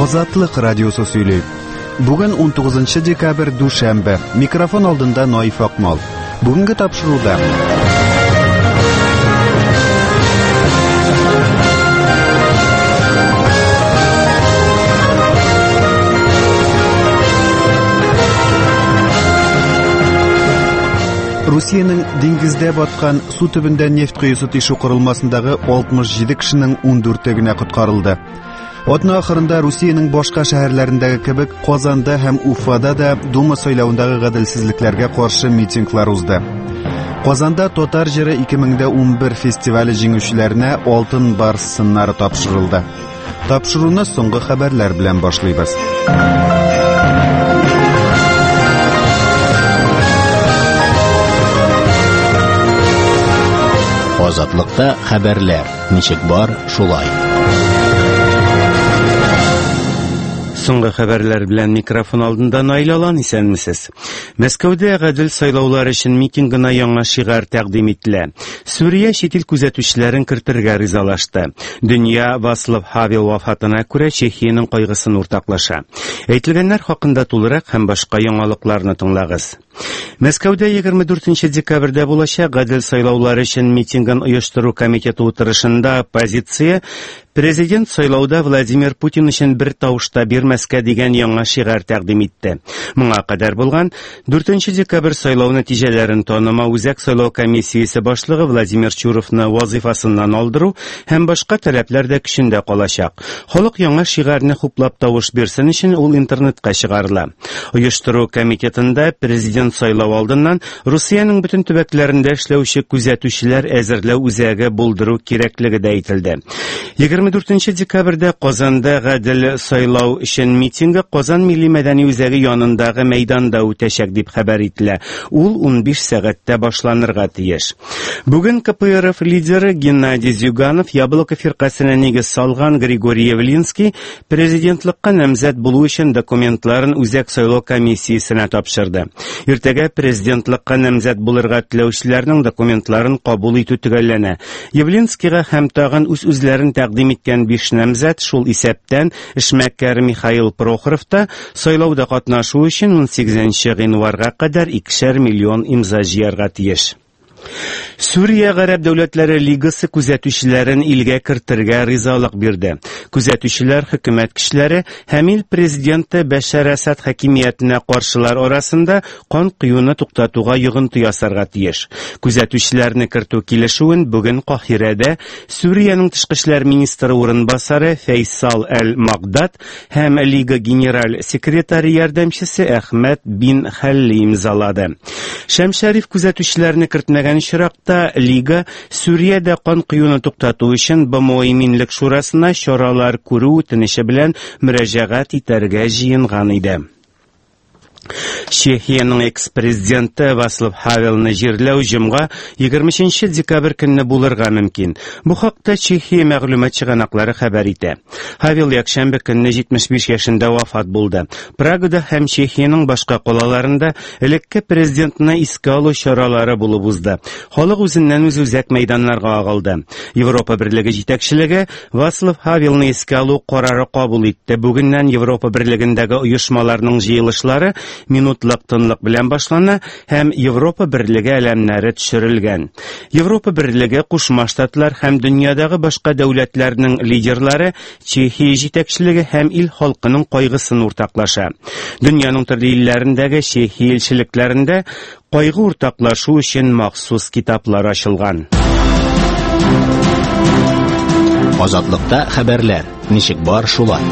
Азатлык радиосы сөйләй. Бүген 19 декабрь дүшәмбе. Микрофон алдында Наиф Акмал. Бүгенге тапшыруда Русиянең диңгездә баткан су төбендә нефть коесы тишу корылмасындагы 67 кешенең 14 генә коткарылды. Атна ахырында Русиянең башка шәһәрләрендәге кебек Казанда һәм Уфада да Дума сайлауындагы гаделсезлекләргә каршы митинглар узды. Казанда Татар җыры 2011 фестивале җиңүчеләренә алтын барс сыннары тапшырылды. Тапшыруны соңгы хәбәрләр белән башлыйбыз. Азатлыкта хәбәрләр. Ничек бар, шулай. Соңгы хәбәрләр белән микрофон алдында Наил Алан, исәнмесез? Мәскәүдә гадел сайлаулар өчен митингына яңа шигар тәкъдим ителә. Сүрия чит ил күзәтүчеләрен кертергә ризалашты. Дөнья Вацлав Хавел вафатына күрә Чехиянең кайгысын уртаклаша. Әйтелгәннәр хакында тулырак һәм башка яңалыкларны тыңлагыз. Мәскәүдә 24 декабрьдә булачак гадел сайлаулар өчен митингын оештыру комитеты утырышында оппозиция президент сайлауда Владимир Путин өчен бер тавышта бирмәскә дигән яңа шигар тәкъдим итте. Моңа кадәр булган 4 декабрь сайлау нәтиҗәләрен танымау үзәк сайлау комиссиясе башлыгы Владимир Чуровны вазифасыннан алдыру һәм башка таләпләр дә көчендә калачак. Халык яңа шигарны хуплап тавыш бирсен өчен ул интернетка чыгарыла. Оештыру комитетында президент сайлау алдыннан Русиянең бөтен төбәкләрендә эшләүче күзәтүчеләр әзерләү үзәге булдыру кирәклеге дә әйтелде. 24 декабрьдә Казанда гадел сайлау өчен митинги Казан милли мәдәни үзәге янындагы мәйданда үтәчәк дип хәбәр ителә. Ул 15 сәгатьтә башланырга тиеш. Бүген КПРФ лидеры Геннадий Зюганов Яблоко фиркасына нигез салган Григорий Явлинский президентлыкка намзәт булу өчен документларын үзәк сайлау комиссиясенә тапшырды. Иртәгә президентлыкка намзәт булырга теләүчеләрнең документларын кабул итү төгәлләнә. Явлинскийга һәм тагын үзләрен тәкъдим иткән 5 намзәт шул исәптән эшмәкәр Михаил Прохоров та сайлауда катнашу өчен 18 гыйнварга кадәр 2 миллион имза җыярга тиеш. Сүрия Гарәп дәүләтләре лигасы күзәтүчеләрен илгә кертергә ризалык бирде. Күзәтүчеләр хөкүмәт кешеләре һәм ил президенты Бәшәр Асад хакимиятенә каршылар арасында кан куюны туктатуга йогынты ясарга тиеш. Күзәтүчеләрне кертү килешүен бүген Каһирәдә Сүриянең тышкы эшләр министры урынбасары Фейсал әл-Магдад һәм лига генераль секретаре ярдәмчесе Әхмәд бин Хәлли имзалады. Шәмшәриф күзәтүчеләрне кертмәгән чиракта лига Сүриядә кан куюны туктату өчен БМО Минлек шурасына чаралар күрү үтенече белән мөрәҗәгать итәргә җыенган иде. Чехиянең экс-президенты Вацлав Хавелны җирләү җомга 20 декабрь көнне булырга мөмкин. Бу хакта Чехия мәгълүмат чыганаклары хәбәр итә. Хавел якшәмбе көнне 75 яшендә вафат булды. Прагада һәм Чехиянең башка калаларында элекке президентны искә алу чаралары булып узды. Халык үзеннән үзәк мәйданнарга агылды. Европа Берлеге җитәкчелеге Вацлав Хавелны искә алу карары кабул итте. Бүгеннән Европа Берлегендәге оешмаларның җыелышлары минутлык тынлык белән башлана һәм Европа Берлеге әлемнәре төшерелгән. Европа Берлеге, Кушма Штатлар һәм дөньядагы башка дәүләтләрнең лидерлары Чехия җитәкчелеге һәм ил халкының кайгысын уртаклаша. Дөньяның төрле илләрендәге Чехия илчелекләрендә кайгы уртаклашу өчен махсус китаплар ачылган. Азатлыкта хәбәрләр. Ничек бар, шулай.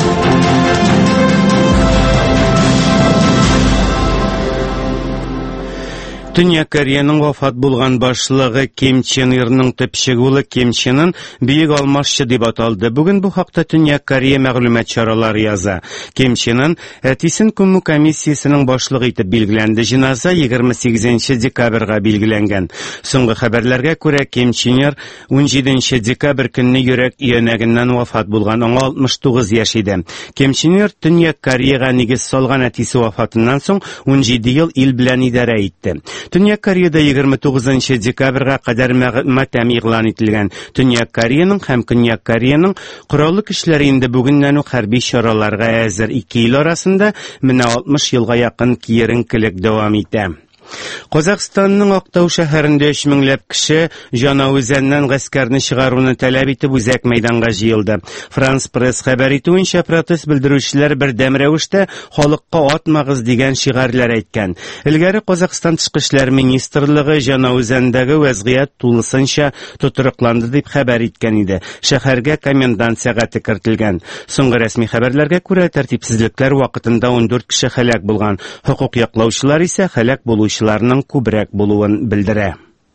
Төньяк Кореяның вафат булган башлыгы Ким Чен Ирның төпчек улы Ким Ченын бийек алмашчы дип аталды. Бүген бу хакта Төньяк Корея мәгълүмат чаралары яза. Ким Ченын әтисен күмү комиссиясының башлыгы итеп билгеләнде. Җиназа 28 декабрьгә билгеләнгән. Соңгы хәбәрләргә күрә Ким Чен Ир 17 декабрь көнне йөрәк иянәгеннән вафат булган. Аңа 69 яшь иде. Ким Чен Ир Төньяк Кореяга нигез салган әтисе вафатыннан соң 17 ел ил белән идарә итте. Төньяк Кореяда 29 декабрьгә кадәр матәм игълан ителгән. Төньяк Кореяның һәм Көньяк Кореяның кораллы көчләре инде бүгеннән үк хәрби чараларга әзер. Ике ил арасында менә 60 елга якын киеренкелек дәвам итә. Казакъстанның Актау шәһәрендә 3 меңләп кеше Җанавызәннән гаскәрне чыгаруны таләп итеп үзәк мәйданга җыелды. Франс пресс хәбәр итүенчә, протест белдерүчеләр бердәм рәвештә халыкка атмагыз дигән шигарьләр әйткән. Элгәре Казакъстан тышкы эшләр министрлыгы Җанавызәндәге вазгыять тулысынча тотрыкланды дип хәбәр иткән иде. Шәһәргә комендант сәгате кертелгән. Соңгы рәсми хәбәрләргә күрә, тәртипсезлекләр вакытында 14 кеше һәлак булган. Хокук яклаучылар исә һәлак булучыларның күбрәк булуын белдерә.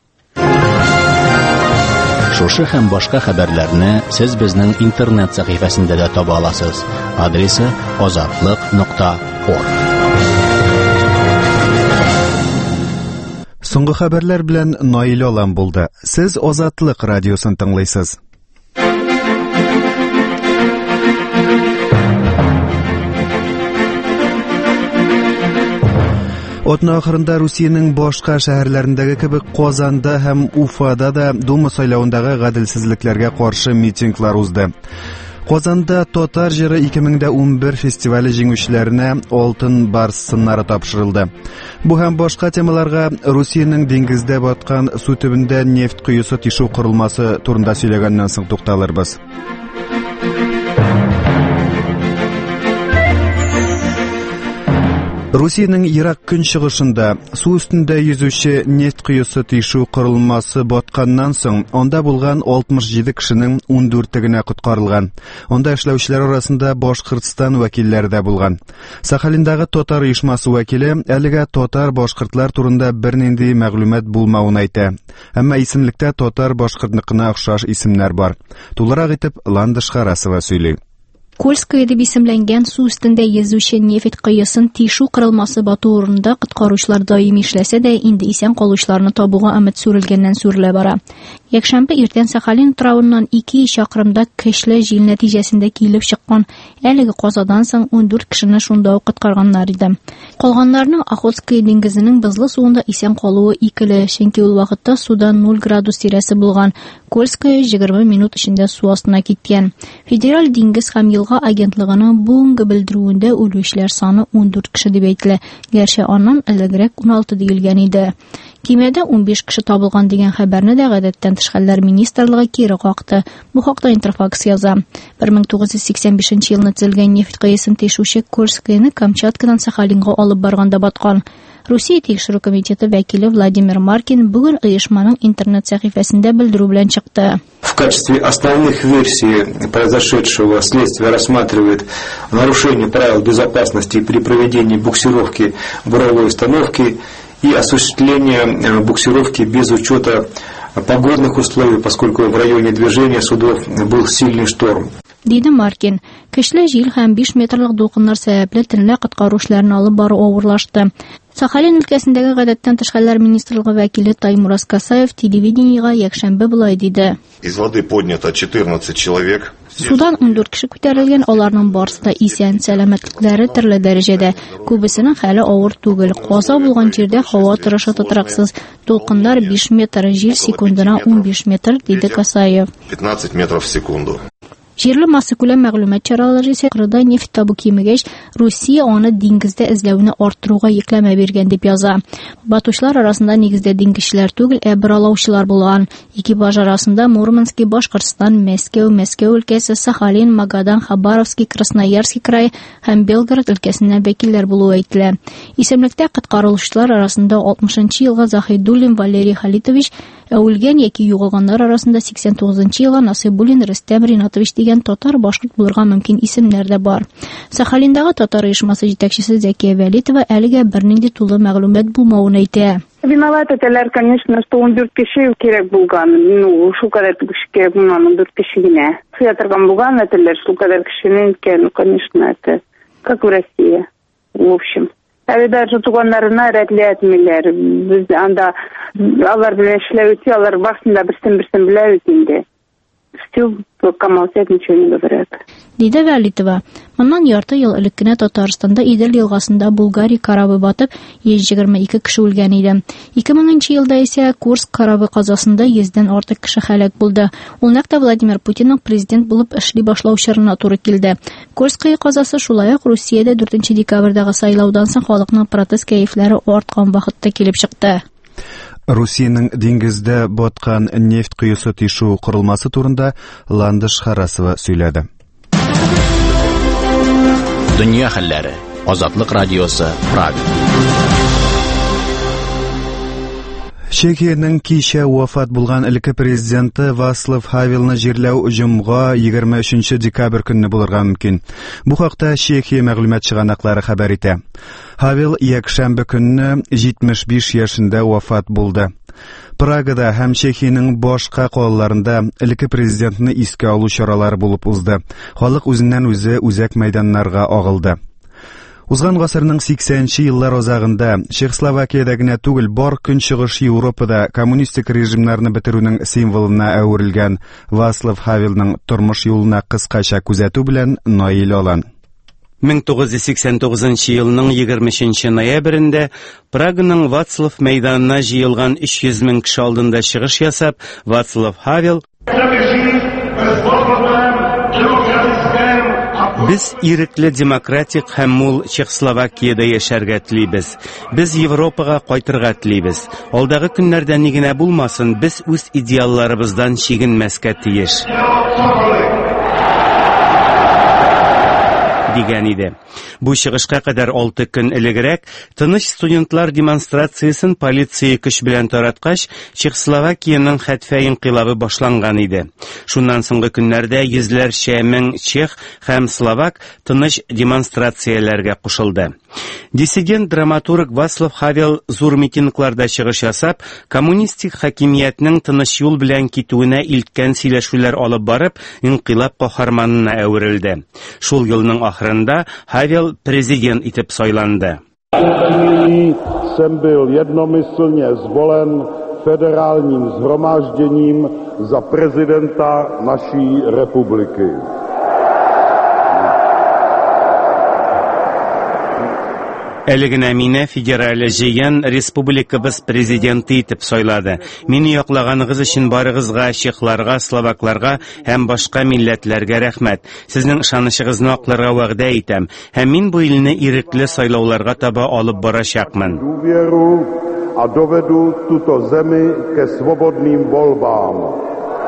Шушы һәм башка хәбәрләрне сез безнең интернет сәхифәсендә дә таба аласыз. Адресы azatlык.org. Соңгы хәбәрләр белән Наил Алан булды. Сез Азатлык радиосын тыңлыйсыз. Атна ахырында Русиянең башка шәһәрләрендәге кебек Казанда һәм Уфада да Дума сайлауындагы гаделсезлекләргә каршы митинглар узды. Казанда Татар җыры 2011 фестивале җиңүчеләренә Алтын Барс сыннары тапшырылды. Бу һәм башка темаларга Русиянең диңгездә баткан су төбендә нефть коесы тишу корылмасы турында сөйләгәннән соң тукталырбыз. Русиянең Ирак көнчыгышында су өстендә йөзүче нефть коесы тишу корылмасы батканнан соң анда булган 67 кешенең 14 генә коткарылган. Анда эшләүчеләр арасында Башкортстан вәкилләре дә булган. Сахалиндагы татар оешмасы вәкиле әлегә татар-башкортлар турында бернинди мәгълүмат булмавын әйтә. Әмма исемлектә татар-башкортныкына охшаш исемнәр бар. Тулырак итеп Ландыш Харасова сөйли. Кольская дип исемләнгән су өстендә йөзүче нефть коесын тишу корылмасы бату урынында коткаручылар даими эшләсә дә, инде исән калучыларны табуга өмет сүрелгәннән сүрелә бара. Якшәмбе иртән Сахалин травыннан 2 чакрымда көчле җил нәтиҗәсендә килеп чыккан әлеге казадан соң 14 кешене шунда ук коткарганнар иде. Калганнарның Охотская диңгезенең бызлы суында исән калуы икеле, чөнки ул вакытта суда 0 градус тирәсе булган. Кольская 20 минут эчендә су астына киткән. Федераль диңгез һәм елга агентлыгының бүгенге белдерүендә үлүчеләр саны 14 кеше дип әйтелә. Гәрчә аннан элегрәк 16 диелгән иде. Кимәдә 15 кеше табылган дигән хәбәрне дә гадәттән тыш хәлләр министрлыгы кире какты. Бу хакта Интерфакс яза. 1985 елны төзелгән нефть коесын тишүче Кольскаяны Камчаткадан Сахалинга алып барганда баткан. Русия тикшерү комитеты вәкиле Владимир Маркин бүген оешманың интернет сәхифәсендә белдерү белән чыкты. В качестве основных версий произошедшего следствие рассматривает нарушение правил безопасности при проведении буксировки буровой установки и осуществление буксировки без учета погодных условий, поскольку в районе движения судов был сильный шторм. Диде Маркин, көчле җил һәм 5 метрлык дулкыннар сәбәпле төнлә коткаручыларны алып бару авырлашты. Сахалин өлкәсендәге гадәттән тыш хәлләр министрлыгы вәкиле Таймур Аскасаев телевидениегә якшәмбе булай диде. Из воды поднято 14 человек. Судан 14 кеше күтәрелгән, аларның барысы да исән, сәламәтлекләре төрле дәрәҗәдә. Күбесенең хәле авыр түгел. Каза булган җирдә һава торышы тотрыксыз. Дулкыннар 5 метр, җил секундына 15 метр, диде Касаев. 15 метров в секунду. Җирле массакүләм мәгълүмат чаралары исә кырда нефть табу кимегәч, Русия аны диңгездә эзләүне арттыруга йөкләмә биргән дип яза. Батучылар арасында нигездә диңгезчеләр түгел, биралаучылар булган. Экипаж арасында Мурманский, Башкортстан, Мәскәү өлкәсе, Сахалин, Магадан, Хабаровский, Красноярский край һәм Белгород өлкәсеннән вәкилләр булуы әйтелә. Исемлектә коткарылучылар арасында 60 елга Захидуллин Валерий Халитович, үлгән яки югалганнар арасында 89 елга Насыйбуллин Рөстәм Ринатович дигән татар башкорт булырга мөмкин исемнәр дә бар. Сахалиндагы татар оешмасы җитәкчесе Зәкия Вәлитова әлегә бернинди тулы мәгълүмат булмавын әйтә. Виноваты теләр, конечно, что 14 кеше кирәк булган. Шу кадәр кеше булган, 14 кеше генә. Сыятырган булган теләр, шу кадәр кешенең икән, конечно, это как в России. В общем, даже туганнарына рәтләтмиләр. Без анда алар белән эшләү алар башында берсен беләбез инде. все, пока молчат, ничего не говорят. Диде Вәлитова. Моннан ярты ел элек кенә Татарстанда Идел елгасында Булгария корабы батып, 122 кеше үлгән иде. 2000 елда исә Курск корабы казасында 100дән артык кеше һәлак булды. Ул нәкъ Владимир Путинның президент булып эшли башлау чорына туры килде. Курск казасы шулай ук Русиядә 4 декабрьдәге сайлаудан соң халыкның протест кәефләре арткан вакытта килеп чыкты. Русиянең диңгездә баткан нефть коесы тишу корылмасы турында Ландыш Харасова сөйләде. Дөнья хәлләре. Азатлык радиосы Прага. Чехиянең кичә вафат булган элекке президенты Вацлав Хавелны җирләү җомга 23 декабрь көнне булырга мөмкин. Бу хакта Чехия мәгълүмат чыганаклары хәбәр итә. Хавел якшәмбе көнне 75 яшендә вафат булды. Прагада һәм Чехиянең башка калаларында элекке президентны искә алу чаралары булып узды. Халык үзеннән үзе үзәк мәйданнарга агылды. Узган гасырның 80нче еллар азагында Чехословакиядә генә түгел, бар көнчыгыш Европада коммунистик режимнарны бетерүнең символына әверелгән Вацлав Хавелның тормыш юлына кыскача күзәтү белән Наил Алан. 1989 елның 20 ноябрендә Праганың Вацлав мәйданына җыелган 300 мең кеше алдында чыгыш ясап, Вацлав Хавел Без ирекле демократик һәм мул Чехословакиядә яшәргә телибез. Без Европага кайтырга телибез. Алдагы көннәрдә ни генә булмасын, без үз идеалларыбыздан чигенмәскә тиеш. Дигән иде. Бу чыгышка кадәр 6 көн элегрәк тыныч студентлар демонстрациясын полиция көч белән тараткач, Чехословакиянең хәтфә инкыйлабы башланган иде. Шуннан соңгы көннәрдә йөзләрчә мең чех һәм словак тыныч демонстрацияләргә кушылды. Диссидент драматург Вацлав Хавел зур митингларда чыгыш ясап, коммунистик хакимиятның тыныч юл белән китүенә илткән сөйләшүләр алып барып, инкыйлаб каһарманына әверелде. Шул елның ахырында Хавел президент итеп сайланды. Jsem byl jednomyslně zvolen federálním shromážděním za prezidenta naší republiky. Әлегенә мине федераль җыен республикабыз президенты итеп сайлады. Мине яклаганыгыз өчен барыгызга, чехларга, словакларга һәм башка милләтләргә рәхмәт. Сезнең ышанычыгызны акларга вәгъдә итәм. Һәм мин бу илне ирекле сайлауларга таба алып барачакмын. A dovedu tuto zemi ke svobodným volbám.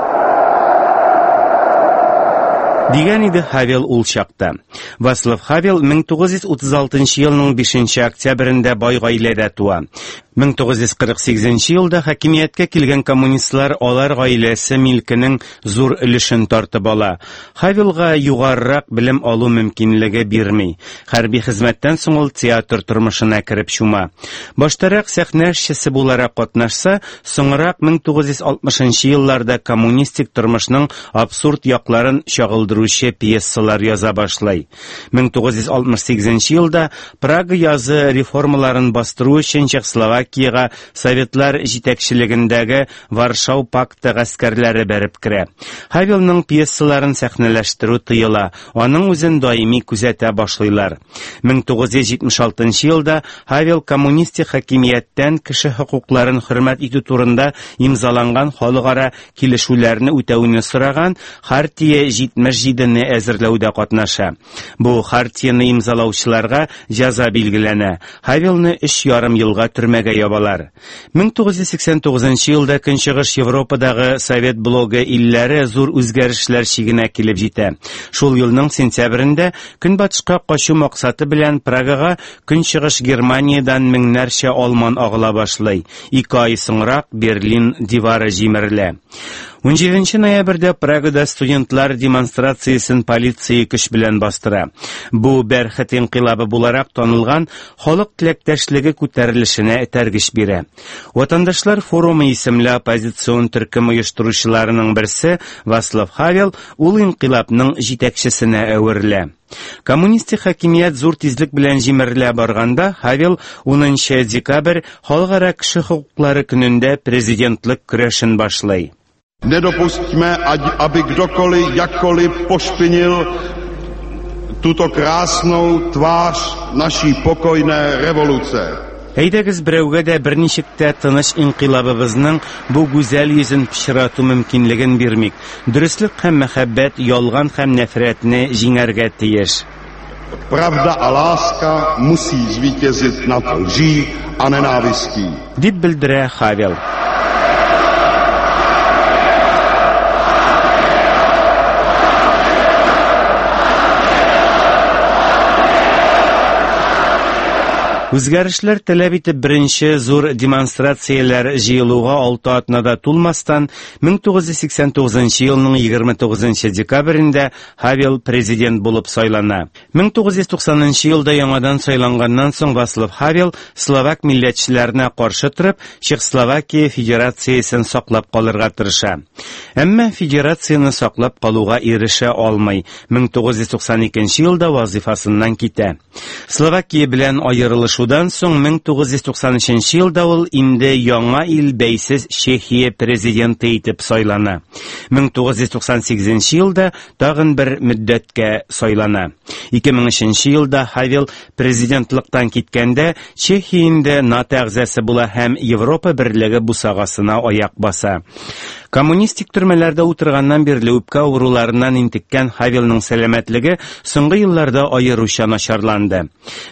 Дигән иде Хавел ул чакта. Вацлав Хавел 1936 елның 5 октябрендә бай гаиләдә туа. 1948 елда хакимияткә килгән коммунистлар алар гаиләсе милкенең зур өлешен тартып ала. Хавелга югарырак белем алу мөмкинлеге бирми. Хәрби хезмәттән соң ул театр тормышына кереп чума. Баштарак сәхнә эшчесе буларак катнашса, соңрак 1960 елларда коммунистик тормышның абсурд якларын чагылдыручы пьесалар яза башлый. 1968 елда Прага язы реформаларын бастыру өчен Чехословакиягә советлар җитәкчелегендәге Варшау пакты гаскәрләре бәреп керә. Хавелның пьесаларын сәхнәләштерү тыела, аның үзен даими күзәтә башлыйлар. 1976 елда Хавел коммунистик хакимияттән кеше хокукларын хөрмәт итү турында имзаланган халыкара килешүләрне үтәүне сораган Хартия 77-не әзерләүдә катнаша. Бу Хартияны имзалаучыларга җәза билгеләнә. Хавелны 3,5 елга төрмәгә ябалар. 1989 елда Көнчыгыш Европадагы Совет блогы илләре зур үзгәрешләр чигенә килеп җитә. Шул елның сентябрендә Көнбатышка качу максаты белән Прагага Көнчыгыш Германиядан меңнәрчә алман агыла башлый. 2 ай соңрак Берлин дивары җимерелә. 17 ноябрьдә Прагада студентлар демонстрациясын полиция көч белән бастыра. Бу бәрхәт инкыйлабы буларак танылган халык теләктәшлеге күтәрелешенә этәргеч бирә. Ватандашлар форумы исемле оппозицион төркем оештыручыларының берсе Вацлав Хавел ул инкыйлабның җитәкчесенә әверелә. Коммунистик хакимият зур тизлек белән җимерелә барганда, Хавел 10 декабрь халыкара кеше хокуклары көнендә президентлык көрәшен башлый. Nedopustíme, aby kdokoliv jakkoliv pošpinil tuto krásnou tvář naší pokojné revoluce. Әйдәгез берәүгә дә берничек тә тыныч инкыйлабыбызның бу гүзәл йөзен пычрату мөмкинлеген бирмик. Дөреслек һәм мәхәббәт ялган һәм нәфрәтне җиңәргә тиеш. Pravda a láska musí zvítězit nad lží a nenávistí. Дип белдерә Хавел. Үзгәрешләр таләп итеп беренче зур демонстрацияләр җыелуга 6 атнада тулмастан 1989 елның 29 декабрендә Хавел президент булып сайлана. 1990 елда яңадан сайланганнан соң Вацлав Хавел словак милләтчеләренә каршы торып, Чехословакия федерациясен саклап калырга тырыша. Әмма федерацияны саклап калуга ирешә алмый. 1992 елда вазифасыннан китә. Словакия белән аерылыш Шудан соң 1993 елда ул инде яңа ил бәйсез Чехия президенты итеп сайлана. 1998 елда тагын бер мөддәткә сайлана. 2003 елда Хавел президентлыктан киткәндә Чехиядә НАТО әгъзасы була һәм Европа берлеге бусагасына аяк баса. Коммунистик төрмәләрдә утырганнан бирле үпкә авыруларыннан интеккән Хавелның сәламәтлеге соңгы елларда аеруча начарланды.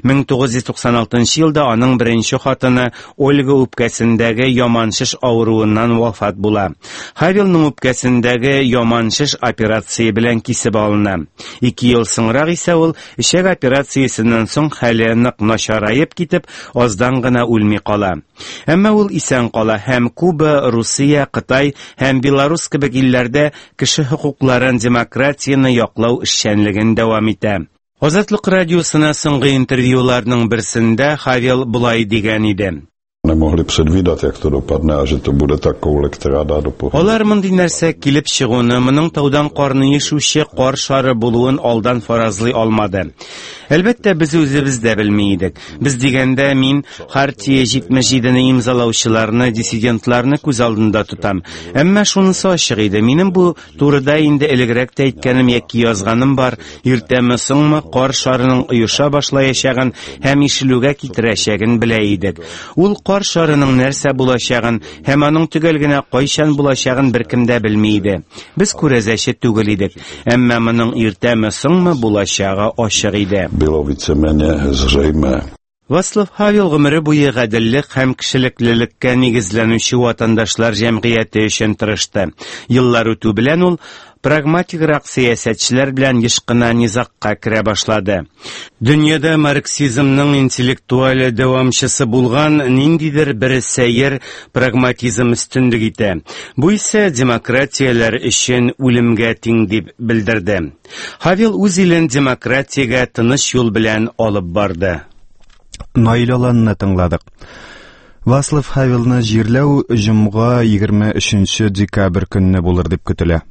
1996 елда аның беренче хатыны Ольга үпкәсендәге яманшыш авыруыннан вафат була. Хавелның үпкәсендәге яманшыш операция белән кисеп алына. 2 ел соңрак исә ул ишәк операциясеннән соң хәле нык начарайып китеп, аздан гына үлми кала. Әмма ул исән кала һәм Куба, Русия, Кытай һәм Беларус кебек илләрдә кеше хокукларын, демократияны яклау эшчәнлеген дәвам итә. Азатлык радиосына соңгы интервьюларның берсендә Хавел булай дигән иде. Nemohli předvídat, jak to dopadne a že to bude ta koule, která dá do pohybu. Алар мондый нәрсә килеп чыгуны, моның таудан карны ешүче кар шары булуын алдан фаразлый алмады. Әлбәттә, без үзебез дә белми идек. Без дигәндә мин Хартия 77-не имзалаучыларны, диссидентларны күз алдында тотам. Әмма шунысы ачык иде. Минем бу турыда инде элегрәк тә әйткәнем яки язганым бар. Иртәме соңмы кар шарының оеша башлаячагын һәм ишелүгә китерәчәген белә идек. Ул кар шарының нәрсә булачагын һәм аның төгәл генә кайчан булачагын беркем дә белми иде. Без күрәзәче түгел идек. Әмма моның иртәме соңмы булачагы ачык иде. Bylo víceméně zřejmé. Вацлав Хавел гомере буе гаделлек һәм кешелеклелеккә нигезләнүче ватандашлар җәмгыяте өчен тырышты. Еллар үтү белән ул прагматикрак сәясәтчеләр белән еш кына низакка керә башлады. Дөньяда марксизмның интеллектуаль дәвамчысы булган ниндидер бер сәер прагматизм өстенлек итә. Бу исә демократияләр өчен үлемгә тиң дип белдерде. Хавел үз илен демократиягә тыныч юл белән алып барды. Наил Аланны тыңладык. Вацлав Хавелны җирләү җомга 23 декабрь көнне булыр дип көтелә.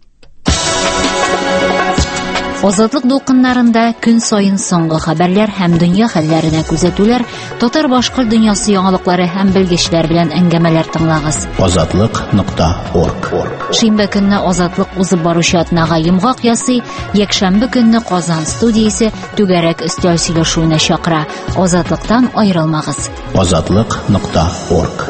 Азатлык дулкыннарында көн сайын соңгы хәбәрләр һәм дөнья хәлләренә күзәтүләр, татар-башкорт дөньясы яңалыклары һәм белгечләр белән әңгәмәләр тыңлагыз. Azatlyk.org. Шимбә көнне Азатлык узып баручы атнага йомгак ясый, якшәмбе көнне Казан студиясе түгәрәк өстәл сөйләшүенә чакыра. Азатлыктан аерылмагыз. Azatlyk.org.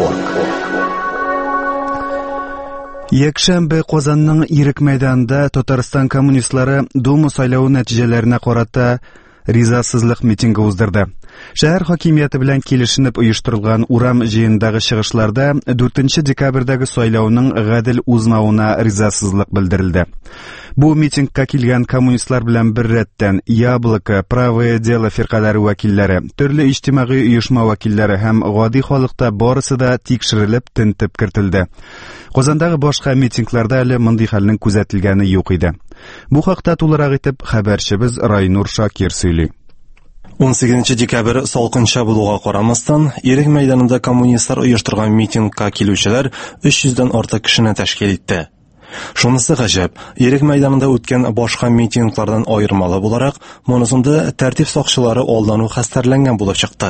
Якшәмбе Казанның Ирек мәйданында Татарстан коммунистлары Дума сайлауы нәтиҗәләренә карата ризасызлык митинги уздырды. Шәһәр хакимияте белән килешенеп оештырылган урам җыендагы чыгышларда 4 декабрьдәге сайлауның гадел узмавына ризасызлык белдерелде. Бу митингка килгән коммунистлар белән бер рәттән Яблоко, Правое дело фиркалары вәкилләре, төрле иҗтимагый оешма вәкилләре һәм гади халыкта барысы да тикшерелеп, тентеп кертелде. Казандагы башка митингларда әле мондый хәлнең күзәтелгәне юк иде. Бу хакта тулырак итеп хәбәрчебез Райнур Шакир сөйли. 18 декабрь салкынча булуга карамастан, Ирек мәйданында коммунистлар оештырган митингка килүчеләр 300-дән артык кешене тәшкил итте. Шунысы гаҗәп, Ирек мәйданында үткән башка митинглардан аермалы буларак, монысында тәртип сакчылары алдану хәстәрләнгән булып чыкты.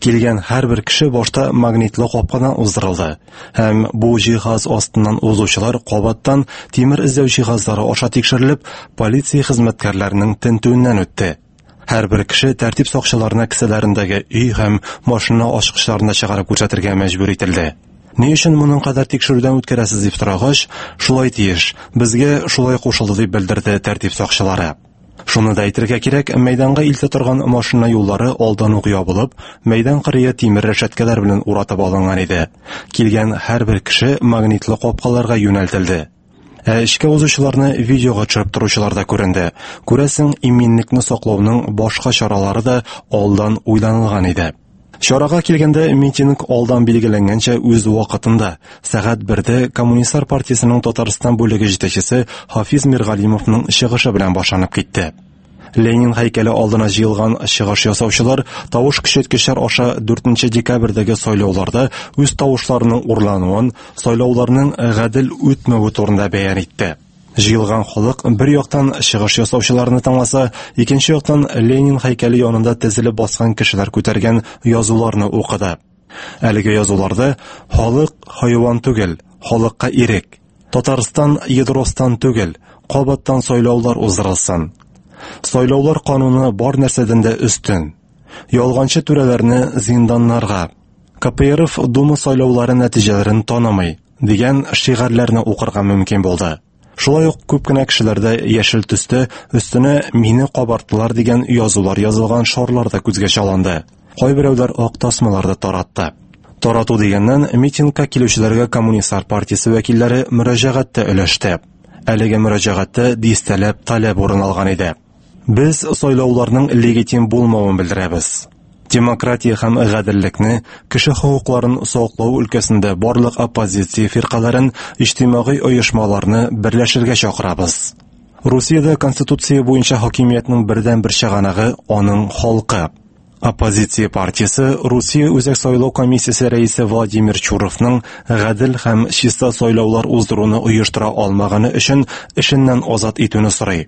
Килгән һәрбер кеше башта магнитлы капкадан уздырылды. Һәм бу җиһаз астыннан узучылар кабаттан тимер эзләү җиһазлары аша тикшерелеп, полиция хезмәткәрләренең тентүеннән үтте. Һәрбер кеше тәртип сакчыларына кесәләрендәге өй һәм машина ачкычларын чыгарып күрсәтергә мәҗбүр ителде. Ни өчен моның кадәр тикшерүдән үткәрәсез дип торгач, шулай тиеш, безгә шулай кушылды дип белдерде тәртип сакчылары. Шуны да әйтергә кирәк, мәйданга илтә торган машина юллары алдан ук ябылып, мәйдан кырые тимер рәшәткәләр белән уратып алынган иде. Килгән һәрбер кеше магнитлы капкаларга юнәлтелде. Эшкә узучыларны видеога төшереп торучылар да күренде. Күрәсең, иминлекне саклауның башка чаралары да алдан уйланылган иде. Чарага килгәндә митинг алдан билгеләнгәнчә үз вакытында сәгать 1-дә Коммунистлар партиясенең Татарстан бүлеге җитәкчесе Хафиз Миргалимовның чыгышы белән башланып китте. Ленин һәйкәле алдына җыелган чыгыш ясаучылар тавыш көчәткечләр аша 4 декабрьдәге сайлауларда үз тавышларының урлануын, сайлауларның гадел үтмәве турында бәян итте. Җыелган халык бер яктан чыгыш ясаучыларны тыңласа, икенче яктан Ленин һәйкәле янында тезелеп баскан кешеләр күтәргән язуларны укыды. Әлеге язуларда халык хайван түгел, халыкка ирек. Татарстан ядростан түгел, кабаттан сайлаулар уздырылсын. Сайлаулар кануны бар нәрсәдән дә өстен. Ялганчы түрәләрне зинданнарга. КПРФ Дума сайлаулары нәтиҗәләрен танымый дигән шигырьләрне укырга мөмкин булды. Шулай ук күп кенә кешеләрдә яшел төстә өстенә мине кабарттылар дигән язулар язылган шарлар да күзгә чалынды. Кайберәүләр ак тасмаларда таратты. Тарату дигәннән митингка килүчеләргә Коммунистлар партиясе вәкилләре мөрәҗәгатьтә өләште. Әлеге мөрәҗәгатьтә дистәләп таләп урын алган иде. Без сайлауларның легитим булмавын белдерәбез. Демократия һәм гаделлекне, кеше хукукларын саклау өлкәсендә барлык оппозиция фиркаларын, иҗтимагый оешмаларны берләшергә чакырабыз. Русиядә конституция буенча хакимиятның бердән-бер чыганагы аның халкы. Оппозиция партиясе Русия үзәк сайлау комиссиясе рәисе Владимир Чуровның гадел һәм чиста сайлаулар уздыруны оештыра алмаганы өчен эшеннән азат итүне сорый.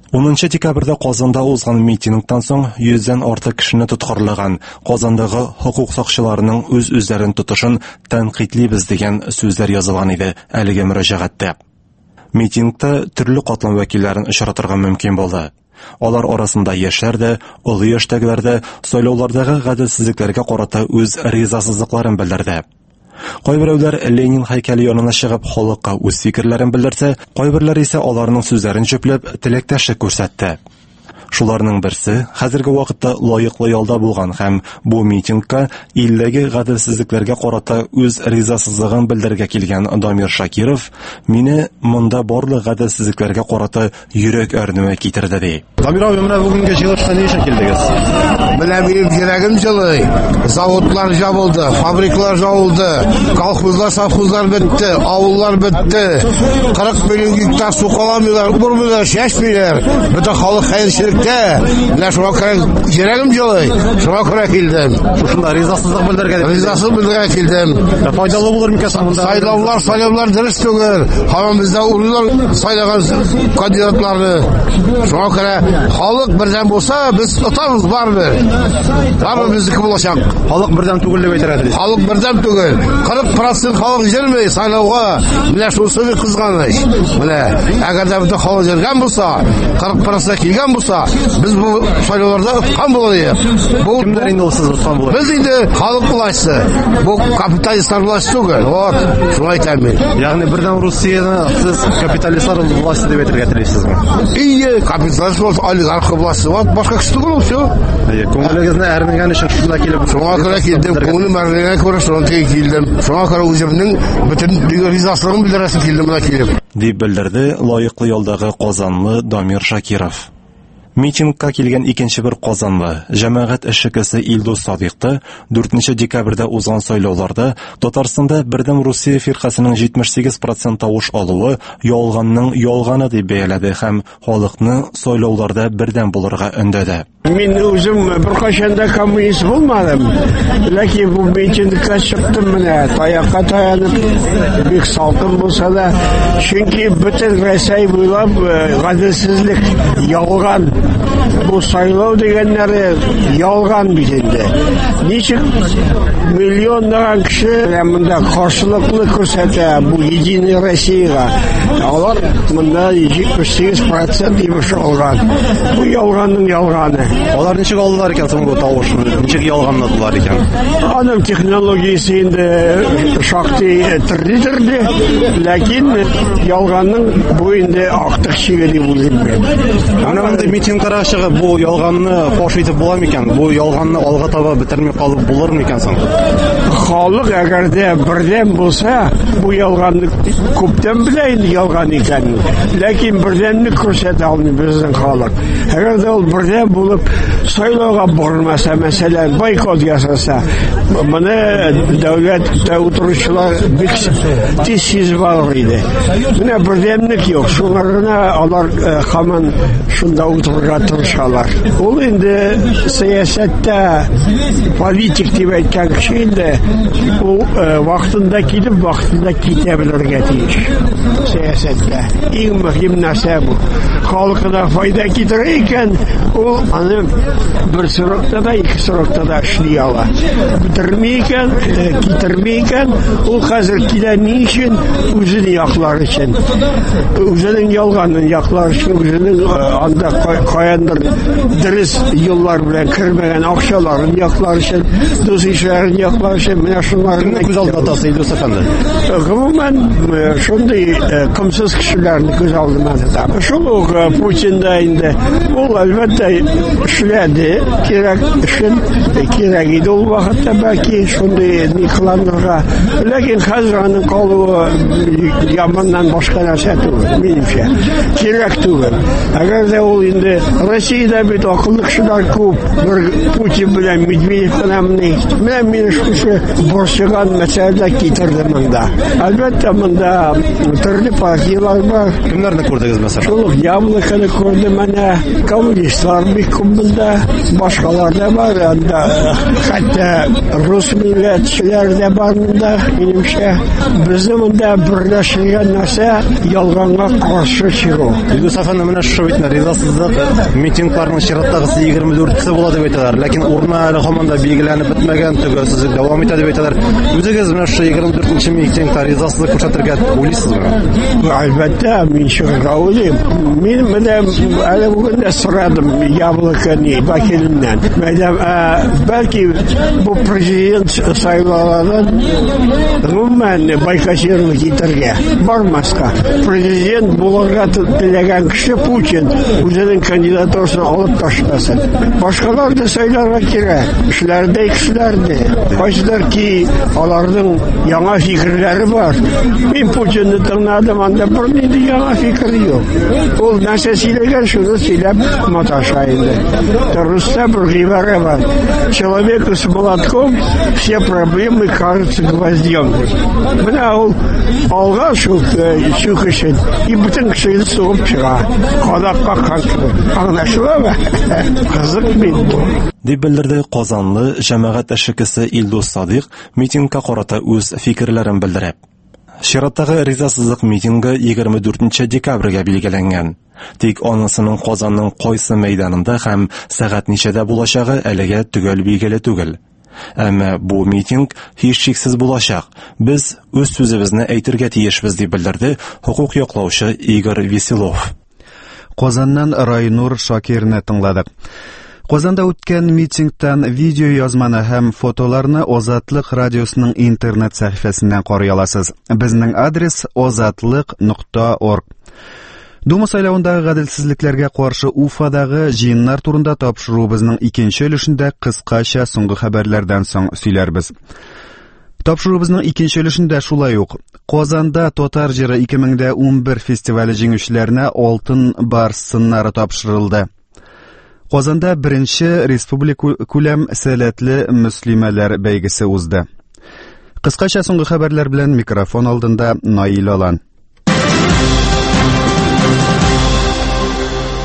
10 декабрьдә Казанда узган митингтан соң 100дән артык кешене тоткарлаган, Казандагы хукук сакчыларының үз-үзләрен тотышын тәнкыйтьлибез дигән сүзләр язылган иде әлеге мөрәҗәгатьтә. Митингта төрле катлам вәкилләрен очратырга мөмкин булды. Алар арасында яшьләр дә, олы яшьтәгеләр дә сайлаулардагы гаделсезлекләргә карата үз ризасызлыкларын белдерде. Кайберәүләр Ленин һәйкәле янына чыгып халыкка үз фикерләрен белдерсә, кайберләр исә аларның сүзләрен җөпләп теләктәшлек күрсәтте. Шуларның берсе хәзерге вакытта лаеклы ялда булган һәм бу митингка илләге гаделсезлекләргә карата үз ризасызлыгын белдерергә килгән Дамир Шакиров мине монда барлык гаделсезлекләргә карата йөрәк әрнүе китерде ди. Дамир абый, менә бүгенге җыелышка ни өчен килдегез? Менә минем йөрәгем җылый. Заводлар җабылды, фабрикалар җабылды, колхозлар, совхозлар бетте, авыллар бетте. 40 миллион гектар су каламыйлар, урмыйлар, чәчмиләр. Бөтен халык хәерчелек Менә шуңа күрә йөрәгем җылый. Шуңа күрә килдем. Шунда ризасызлык белдергән. Ризасызлык белдергән килдем. Файдалы булыр микән монда? Сайлаулар дөрес түгел. Һәм бездә урлар сайлаган кандидатларны. Шуңа күрә халык бердән булса, без тотабыз барбы? Барбы безнеке булачак. Халык бердән түгел дип әйтәләр. Халык бердән түгел. 40% халык җөрмәй сайлауга. Менә шусы кызганыч. Менә әгәр дә бу халык җөргән булса, 40% килгән булса, biz bu sayılarda kan bulalıyız. Bu kimler indi olsuz kan bulalıyız? Biz indi halk bulaştı. Bu kapitalistler bulaştı değil. Ot, şuna aytayım ben. Yani birden Rusya'da siz kapitalistler bulaştı diye getireceksiniz mi? İyi, kapitalist bulaştı, oligarkı bulaştı. Başka kişi değil o şey. Konularınızda ermegen için şuna gelip. Şuna göre geldim. Konuğum ermegene göre şuna geldim. Şuna göre özümün bütün dünya rizasılığını bildiresi geldim. Дип белдерде лаеклы ялдагы Казанлы Дамир Шакиров. Митингка килгән икенче бер Казанлы җәмәгать эшчесе Илдус Садыйкты 4 декабрьдә узган сайлауларда Татарстанда бердәм Русия фиркасының 78% тавыш алуы ялганның ялганы дип бәяләде һәм халыкны сайлауларда бердәм булырга өндәде. Мин үзем беркайчанда коммунист булмадым. Ләкин бу митингка чыктым менә, таякка таянып, бик салкын булса да, чөнки бөтен Россия буйлап гаделсезлек ялган Бу сайлау дигәннәре ялган бит инде. Ничек миллионнан кеше монда каршылыклы күрсәтә бу Единая Россияга. Алар монда 78% имеш алган. Бу ялганның ялганы. Алар ничек алдылар икән соң бу тавышны? Ничек ялганладылар икән? Аның технологиясе инде шактый төрле, ләкин ялганның бу инде актык чиге дип уйлыйм. Аны инде митингларга чыгып бу ялганны фаш итеп буламы икән? Бу ялганны алга таба бетерми калып булырмы икән соң? Халык әгәр дә бердәм булса, бу ялганны күптән белә инде ялган икәнен. Ләкин бердәмне күрсәтә алмый безнең халык. Әгәр дә ул бердәм булып сайлауга бармаса, мәсәлән, бойкот ясаса, моны дәүләттә утыручылар бик тиз сизеп алыр иде. Менә бердәмлек юк, шуңарына алар һаман шунда утырырга тырышалар. Ул инде сәясәттә политик дип әйткән кеше инде ул вакытында килеп, вакытында китә белергә тиеш. Сәясәттә иң мөһим нәрсә бу. Халкына файда китерә икән, ул аны бер сорокта да, ике сорокта да эшли ала. Бетерми икән, китерми икән, ул хәзер килә ни өчен? Үзен яклар өчен. Үзенең ялганын яклар өчен, үзенең анда каяндыр дөрес юллар белән кермәгән акчаларын яклар өчен, дус ишләрен яклар өчен, менә шуларны күз алдына тасый Илдус әфәнде. Гомумән шундый комсыз кешеләрне күз алдына тота. Шул ук Путинда инде ул әлбәттә эшләде, кирәк эшен, кирәк иде ул вакытта бәлки шундый никланырга. Ләкин хәзер аның калуы яманнан башка нәрсә түгел, минемчә. Кирәк түгел. Әгәр дә ул инде Россиядә бит акыллы кешеләр күп, бер Путин белән Медведев менә мин шушы борчыган мәсьәлә китерде монда. Әлбәттә монда төрле партиялар бар. Кемнәрне күрдегез мәсәлән? Шул Яблоканы күрдем менә, коммунистлар бик күп монда, башкалар да бар, анда хәтта рус милләтчеләр дә бар монда, минемчә. Безнең монда берләшергән нәрсә ялганга каршы чыгу. Илдус әфәнде, менә шушы бит ризасызлык митингларның чираттагысы 24-се була дип әйтәләр, ләкин урынына әле һаман да билгеләнеп бетмәгән, төгәлсезлек дәвам итә дип әйтәләр. Үзегез менә шушы 24-нче митингта ризасызлык күрсәтергә уйлыйсызмы? Әлбәттә, мин чыгарга уйлыйм. Мин менә әле бүген дә сорадым Яблоканы вәкиленнән. Бәлки бу президент сайлаулардан гомумән бойкотировать итәргә, бармаска. Президент булырга теләгән кеше Путин үзенең кандидатурасын алып ташласын. Башкалар да сайларга кирәк. Кешеләрдә. Кайсылар ки аларның яңа фикерләре бар. Мин Путинны тыңладым, анда бер нинди яңа фикер юк. Ул нәрсә сөйләгән, шуны сөйләп маташа инде. Русча бер гыйбарә бар. Человеку с молотком все проблемы кажутся гвоздем. Менә ул алга шул кешен и бүтән кешене сугып чыга. Кадакка каршы. Аңлашылабы? Кызык бит. Дип белдерде Казанлы җәмәгать эшчесе Илдус Садыйк митингка карата үз фикерләрен белдереп. Чираттагы ризасызлык митинги 24 декабрьгә билгеләнгән. Тик анысының Казанның кайсы мәйданында һәм сәгать ничәдә булачагы әлегә төгәл билгеле түгел. Әмма бу митинг һичшиксез булачак. Без үз сүзебезне әйтергә тиешбез дип белдерде хукук яклаучы Игорь Веселов. Казаннан Райнур Шакирне тыңладык. Казанда үткән митингтан видео язманы һәм фотоларны Азатлык радиосының интернет сәхифәсеннән карый аласыз. Безнең адрес ozatlik.org. Дума сайлауындагы гаделсезлекләргә каршы Уфадагы җыеннар турында тапшырубызның икенче өлешендә кыскача соңгы хәбәрләрдән соң сөйләрбез. Тапшырубызның икенче өлешендә шулай ук Казанда Татар җыры 2011 фестивале җиңүчеләренә алтын барс сыннары тапшырылды. Казанда беренче республика күләм сәләтле мөслимәләр бәйгесе узды. Кыскача соңгы хәбәрләр белән микрофон алдында Наил Алан.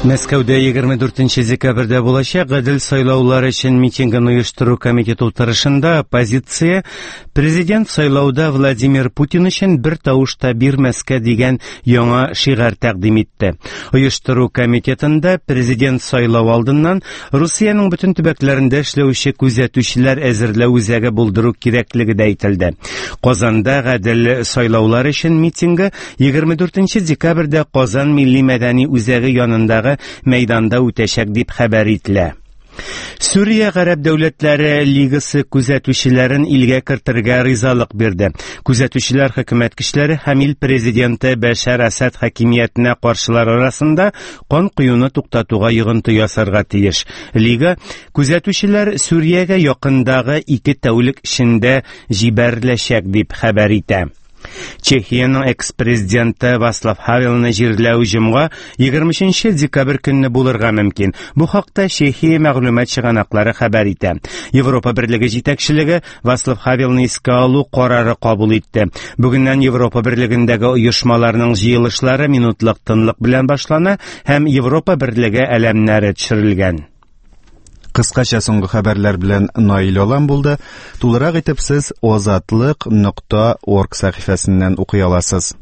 Мәскәүдә 24 декабрьдә булачак гадел сайлаулар өчен митингын оештыру комитеты утырышында оппозиция президент сайлауда Владимир Путин өчен бер тавышта бирмәскә дигән яңа шигар тәкъдим итте. Оештыру комитетында президент сайлау алдыннан Русиянең бөтен төбәкләрендә эшләүче күзәтүчеләр әзерләү үзәге булдыру кирәклеге дә әйтелде. Казанда гадел сайлаулар өчен митингы 24 декабрьдә Казан милли мәдәни үзәге янындагы мәйданда үтәчәк дип хәбәр ителә. Сүрия гарәп дәүләтләре лигасы күзәтүчеләрен илгә кертергә ризалык бирде. Күзәтүчеләр хөкүмәт кешеләре һәм ил президенты Бәшәр Асад хакимиятенә каршылар арасында кан куюны туктатуга йогынты ясарга тиеш. Лига күзәтүчеләр Сүриягә якындагы 2 тәүлек эчендә җибәреләчәк дип хәбәр итә. Чехияның экс-президенты Вацлав Хавелны җирләү җомга 23 декабрь көнне булырга мөмкин. Бу хакта Чехия мәгълүмат чыганаклары хәбәр итә. Европа берлеге җитәкчелеге Вацлав Хавелны искә алу карары кабул итте. Бүгеннән Европа берлегендәге оешмаларның җыелышлары минутлык тынлык белән башлана һәм Европа берлеге әлемнәре төшерелгән. Кыскача соңгы хәбәрләр белән Наил Алан булды. Тулырак итеп сез ozatliq.org сәхифәсеннән укый аласыз.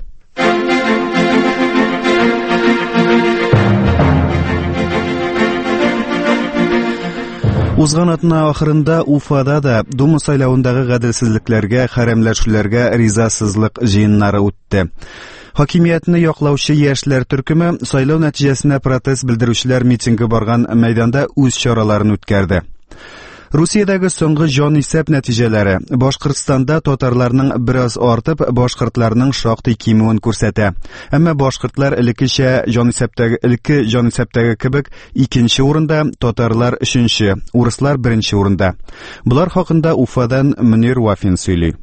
Узган атна ахырында Уфада да Дума сайлауындагы гаделсезлекләргә, хәрәмләшүләргә ризасызлык җыеннары үтте. Хакимиятны яклаучы яшьләр төркеме сайлау нәтиҗәсенә протест белдерүчеләр митингы барган мәйданда үз чараларын үткәрде. Русиядәге соңгы җан исәп нәтиҗәләре Башкортстанда татарларның бераз артып, башкортларның шактый кимүен күрсәтә. Әмма башкортлар элеккечә җан исәптәге кебек 2нче урында, татарлар 3нче, урыслар 1нче урында. Булар хакында Уфадан Мөнир Вафин сөйли.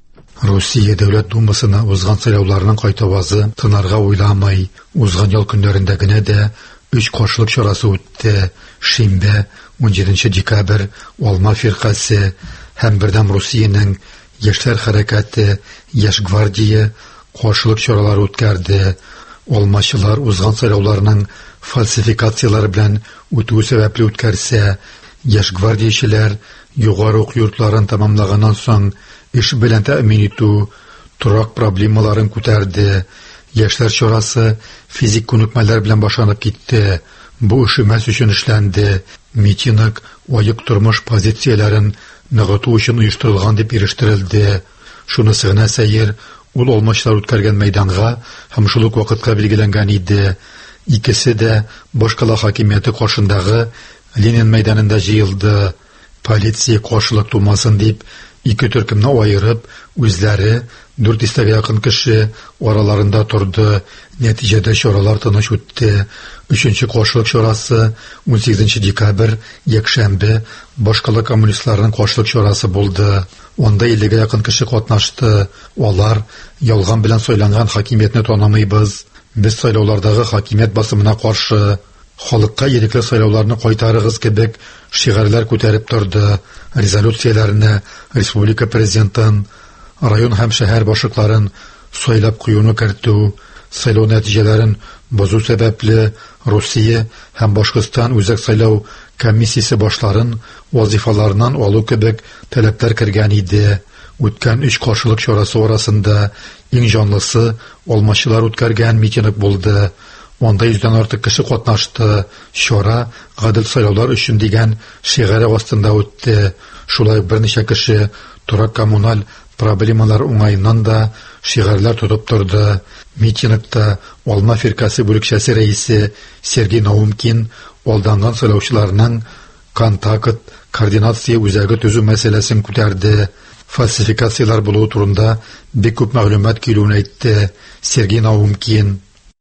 Россия Дәүләт Думасына узган сайлауларның кайтавазы тынарга уйламый. Узган ел көннәрендә генә дә 3 каршылык чарасы үтте. Шимбә 17 декабрь Алма фиркасы һәм бердәм Россиянең яшьләр хәрәкәте Яшь гвардия каршылык чаралары үткәрде. Алмачылар узган сайлауларның фальсификациялары белән үтү сәбәпле үткәрсә, Яшь гвардиячеләр югары уку йортларын тәмамлаганнан соң эш белән тәэмин итү, торак проблемаларын күтәрде. Яшьләр чарасы физик күнекмәләр белән башланып китте. Бу эшемәс өчен эшләнде. Митинг аек тормыш позицияләрен ныгыту өчен оештырылган дип ирештерелде. Шунысы гына сәер, ул алмачлар үткәргән мәйданга һәм шул ук вакытка билгеләнгән иде. Икесе дә башкала хакимияте каршындагы Ленин мәйданында җыелды. Полиция каршылык тумасын дип 2 төркемне аерып, үзләре 400-гә якын кеше араларында турды. Нәтиҗәдә чаралар тыныч үтте. 3нче каршылык чарасы 18 декабрь якшәмбе башкала коммунистларның каршылык чарасы булды. Онда 50-гә якын кеше катнашты. Алар ялган белән сайланган хакимиятне танымыйбыз. Без сайлаулардагы хакимият басымына каршы халыкка ирекле сайлауларны кайтарыгыз кебек шигарлар күтәреп торды. Резолюцияләрне республика президентын, район һәм шәһәр башлыкларын сайлап куюны кертү, сайлау нәтиҗәләрен бозу сәбәпле Россия һәм Башкортстан үзәк сайлау комиссиясе башларын вазифаларыннан алу кебек таләпләр кергән иде. Үткән 3 каршылык чарасы арасында иң җанлысы алмачылар үткәргән митинг булды. Онда 100-дән артык кеше катнашты. Чара гадел сайлаулар өчен дигән шигары астында үтте. Шулай берничә кеше торак коммуналь проблемалар уңайыннан да шигарлар тотып торды. Митингта Алма фиркасы бүлекчәсе рәисе Сергей Наумкин алданган сайлаучыларның контакт, координация үзәге төзү мәсьәләсен күтәрде. Фальсификациялар булуы турында бик күп мәгълүмат килүен әйтте Сергей Наумкин.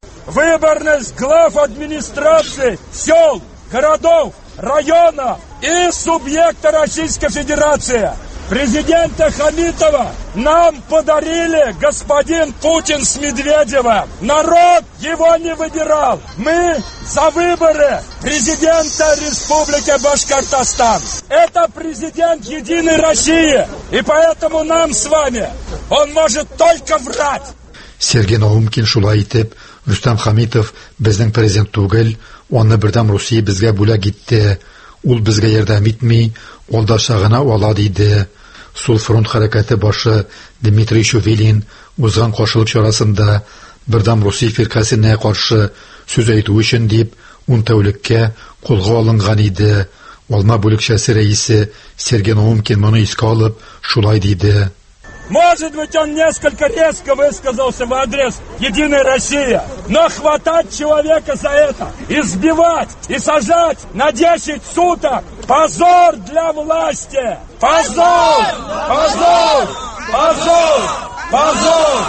Выборность глав администрации сел, городов, района и субъекта Российской Федерации. Президента Хамитова нам подарили господин Путин с Медведевым. Народ его не выбирал. Мы за выборы президента Республики Башкортостан. Это президент Единой России. И поэтому нам с вами он может только врать. Сергей Наумкин шулай итеп Рустам Хамитов безнең президент түгел, аны бердәм Русия безгә бүләк итте. Ул безгә ярдәм итми, алдаша гына ала диде. Сул фронт хәрәкәте башы Дмитрий Шувелин узган каршылык чарасында бердәм Русия фиркасына каршы сүз әйтү өчен дип 10 тәүлеккә кулга алынган иде. Алма бүлекчәсе рәисе Сергей Наумкин моны искә алып, шулай диде. Может быть, он несколько резко высказался в адрес «Единой России», но хватать человека за это, избивать и сажать на 10 суток – позор для власти! Позор! Позор! Позор! Позор!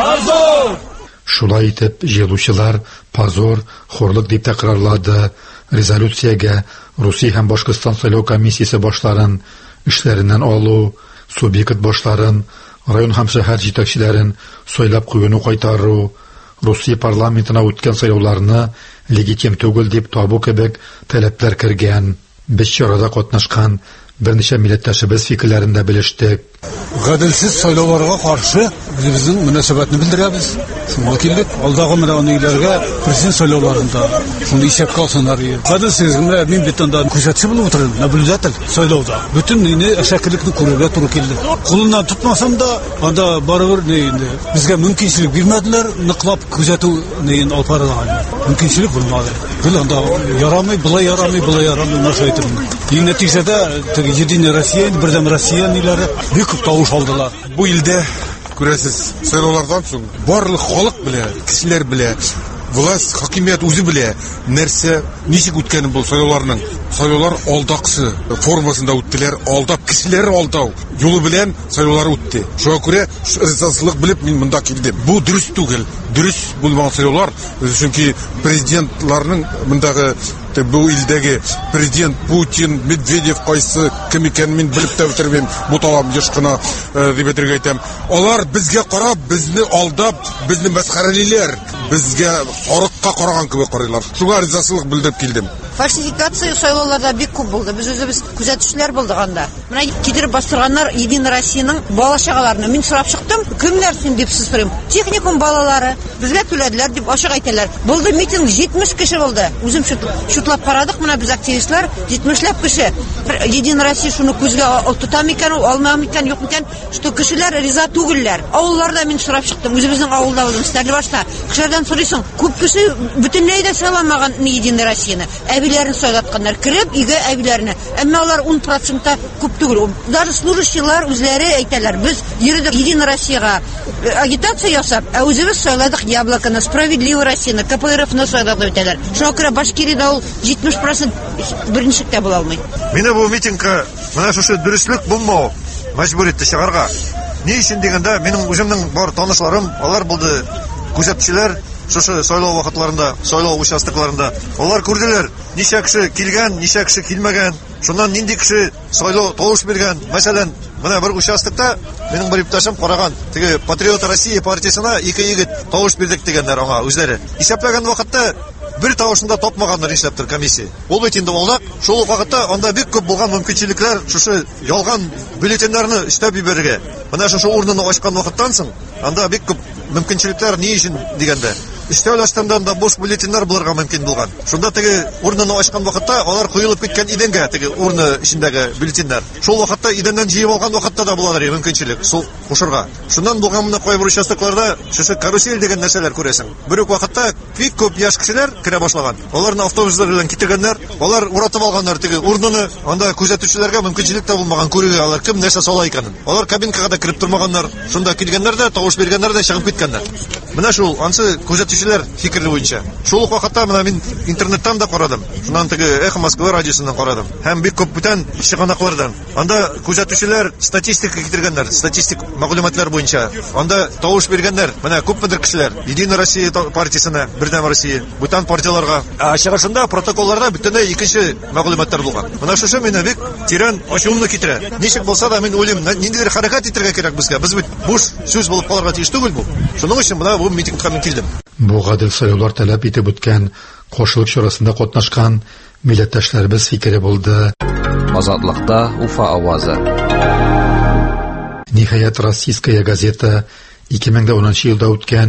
Позор! Шулай итеп, җыелучылар позор, хорлык дип тәкрарлады. Резолюциягә Русия һәм Башкортстан сайлау комиссиясе башларын, эшләреннән алу, субъект башларын, район һәм шәһәр җитәкчеләрен сайлап куюны кайтару, Русия парламентына үткән сайлауларны легитим түгел дип табу кебек таләпләр кергән. Без чарада катнашкан берничә милләттәшебез фикерләрен дә белештек. Гаделсез сайлауларга каршы безнең мөнәсәбәтне белдерәбез. Шуңа килдек. Алдагы менә аныйларга президент сайлауларында шуны исәпкә алсыннар. Гаделсез менә мин бит анда күзәтче булып утырам, наблюдатель сайлауда. Бүтән мине әшәкелекне күрергә туры килде. Кулыннан тутмасам да, анда барыбер безгә мөмкинчелек бирмәделәр, ныклап күзәтү нәен алып барырга. Мөмкинчелек булмады. Бу анда ярамый, булай ярамый, нәрсә әйтергә. И нәтиҗәдә Единая Россия, бердәм Россия ниләре бик күп тавыш алдылар. Бу илдә күрәсез, сайлаулардан соң барлык халык белә, кешеләр белә, власть, хакимият үзе белә, нәрсә, ничек үткәнен бу сайлауларның. Сайлаулар алдаксы формасында үттеләр, алдап кешеләр алдау юлы белән сайлаулар үтте. Шуңа күрә əsаслык белеп мин монда килдем. Бу дөрес түгел, дөрес булмаган сайлаулар, чөнки президентларның мондагы бу илдәге президент Путин, Медведев кайсы кем икәнен мин белеп тә үтермим. Бу талап еш кына дип әйтәм. Алар безгә карап, безне алдап, безне мәсхәрәлиләр, безгә сарыкка караган кебек карыйлар. Шуңа ризасызлык белдереп килдем. Фальсификация сайлауларда бик күп булды. Без үзебез күзәтүчеләр булдык анда. Менә китереп бастырганнар Единая Россияның бала-чагаларына. Мин сорап чыктым, кемнәр син дип сорыйм. Техникум балалары безгә түләделәр дип ачык әйтәләр. Булды митинг 70 кеше булды. Үзем шутлап карадык, менә без активистлар 70ләп кеше. Единая Россия шуны күзгә тотам икән, алмам икән, юк икән, что кешеләр риза түгелләр. Авылларда мин сорап чыктым. Үзебезнең авылда булдым, стәрле башта. Кешеләрдән сорыйсың, күп кеше бөтенләй дә сайламаган Единая Россияны. Әбиләрен сайладканнар, кирип өйгә әбиләрне. Әмма алар 10% күп түгел. Даже служащийлар үзләре әйтәләр, без йөрдек Единая Россияга агитация ясап, ә үзебез сайладык Яблоконы, Справедливая Россияны, КПРФны сайладык дип әйтәләр. Шуңа күрә Башкириядә ул 70% беренчелектә була алмый. Мине бу митингка менә шушы дөрестлек булмау мәҗбүр итте чыгарга. Ни өчен дигәндә, минем үземнең бар танышларым, алар булды күзәтчеләр. Шушы сайлау вакытларында, сайлау участокларында алар күрделәр, ничә кеше килгән, ничә кеше килмәгән, шуннан нинди кеше сайлау тавыш биргән. Мәсәлән, менә бер участокта минем бер иптәшем караган, теге Патриот Россия партиясына 2 егет тавыш бирдек дигәннәр аңа үзләре. Исәпләгән вакытта бер тавышында тапмаганнар нишләптер комиссия. Ул бит инде алдак, шул вакытта анда бик күп булган мөмкинчелекләр шушы ялган бюллетеннарны эштәп ибәргә. Менә шушы урынны ачкан вакыттан соң анда бик күп мөмкинчелекләр ни өчен дигәндә. Өстәл астында да буш бюллетеннар булырга мөмкин булган. Шунда теге урынны ачкан вакытта алар куелып киткән идәнгә, теге урны эчендәге бюллетеннар. Шул вакытта идәннән җыеп алган вакытта да булалар мөмкинчелек сул кушырга. Шуннан булган моны кайбер участокларда шушы карусель дигән нәрсәләр күрәсең. Бер үк вакытта бик күп яшь кешеләр керә башлаган. Аларны автобуслар белән китергәннәр, алар уратып алганнар теге урынны, анда күзәтүчеләргә мөмкинчелек тә булмаган күрүгә алар кем нәрсә сала икәнен. Алар кабинкага да кирип тормаганнар. Шунда килгәннәр дә, тавыш биргәннәр дә чыгып киткәннәр. Менә шул ансы күзәтүчеләр фикерле буенча. Шул ук вакытта менә мин интернеттан да карадым. Шуннан теге Эхо Москвы радиосыннан карадым. Һәм бик күп бүтән чыганаклардан. Анда күзәтүчеләр статистика китергәннәр, статистик мәгълүматлар буенча. Анда тавыш биргәннәр. Менә күпмедер кешеләр Единая Россия партиясына, Бердәм Россия, бүтән партияларга. Чыгышында протоколларда бүтәнләй икенче мәгълүматлар булган. Менә шушы мине бик тирән ачуымны китерә. Ничек булса да мин уйлыйм, ниндидер хәрәкәт итәргә кирәк безгә. Без бит буш сүз булып калырга тиеш түгел бу. Шуның өчен менә бу митингка мин килдем. Бу гадел сайлаулар таләп итеп үткән каршылык чарасында катнашкан милләттәшләребез фикере булды. Азатлыкта Уфа авазы. Ниһаят Российская газета 2010 елда үткән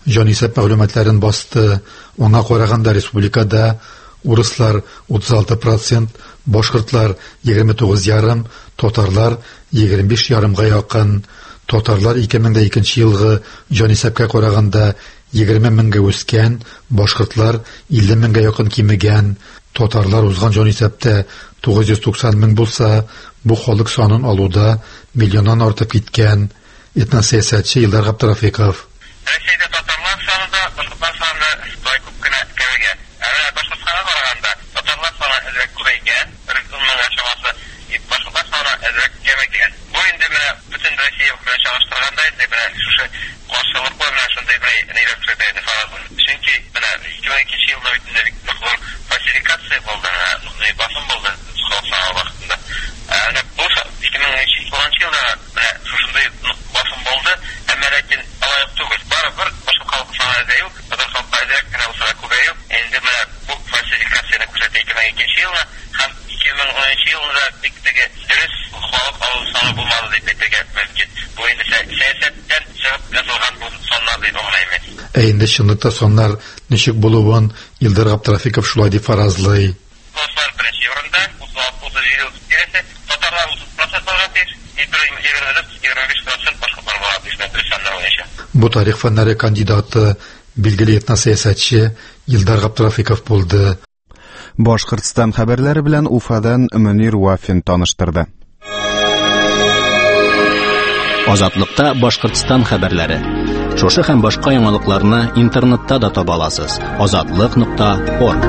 җанисәп мәгълүматларын басты. Аңа караганда республикада урыслар 36%, башкортлар 29,5%, татарлар 25,5%га якын. Татарлар 2002 елгы җанисәпкә караганда 20 меңгә үскән, башкортлар 50 меңгә якын кимегән. Татарлар узган җанисәптә 990 мең булса, бу халык санын алуда миллионнан артып киткән. Этносәясәтче Илдар Габдрафиков. Россиядә татарлар саны да башкортлар саны бай күп кенә кимегән. Башкортстанга караганда татарлар саны әзрәк күбәйгән, регионның чамасы башкортлар саны әзрәк кимегән. Бу инде менә бөтен Россия белән чагыштырганда инде менә шушы каршылык белән шундый бер нәйләп сөйләде фаразы. Чөнки менә 2002 елда бит бик зур фальсификация булды, басым булды халыкка вакытында. Әнә бу 2002 елда менә шушындай басым булды, әмма ләкин алай түгел. Барыбер башка халык саны да юк, татар халкы әзрәк кенә булса күбәю. Инде менә бу фальсификацияны күрсәтә 2002 елда һәм 2013 елда бик теге дөрес халык алу саны булмады дип әйтергә мөмкин. Бу инде сәясәттән чыгып язылган бу саннар дип уйлыйм. Инде чынлыкта саннар ничек булуын Илдар Габдрафиков шулай дип фаразлый. Татарлар беренче урында, 37% татарлар 30% тиеш, 25% башкалар бар дип саннар. Бу тарих фәннәре кандидаты билгеле этносәясәтче Илдар Габдрафиков булды. Башкортстан хәбәрләре белән Уфадан Мөнир Вафин таныштырды. Азатлыкта Башкортстан хәбәрләре. Шушы һәм башка яңалыкларны интернетта да таба аласыз. Azatlyk.org.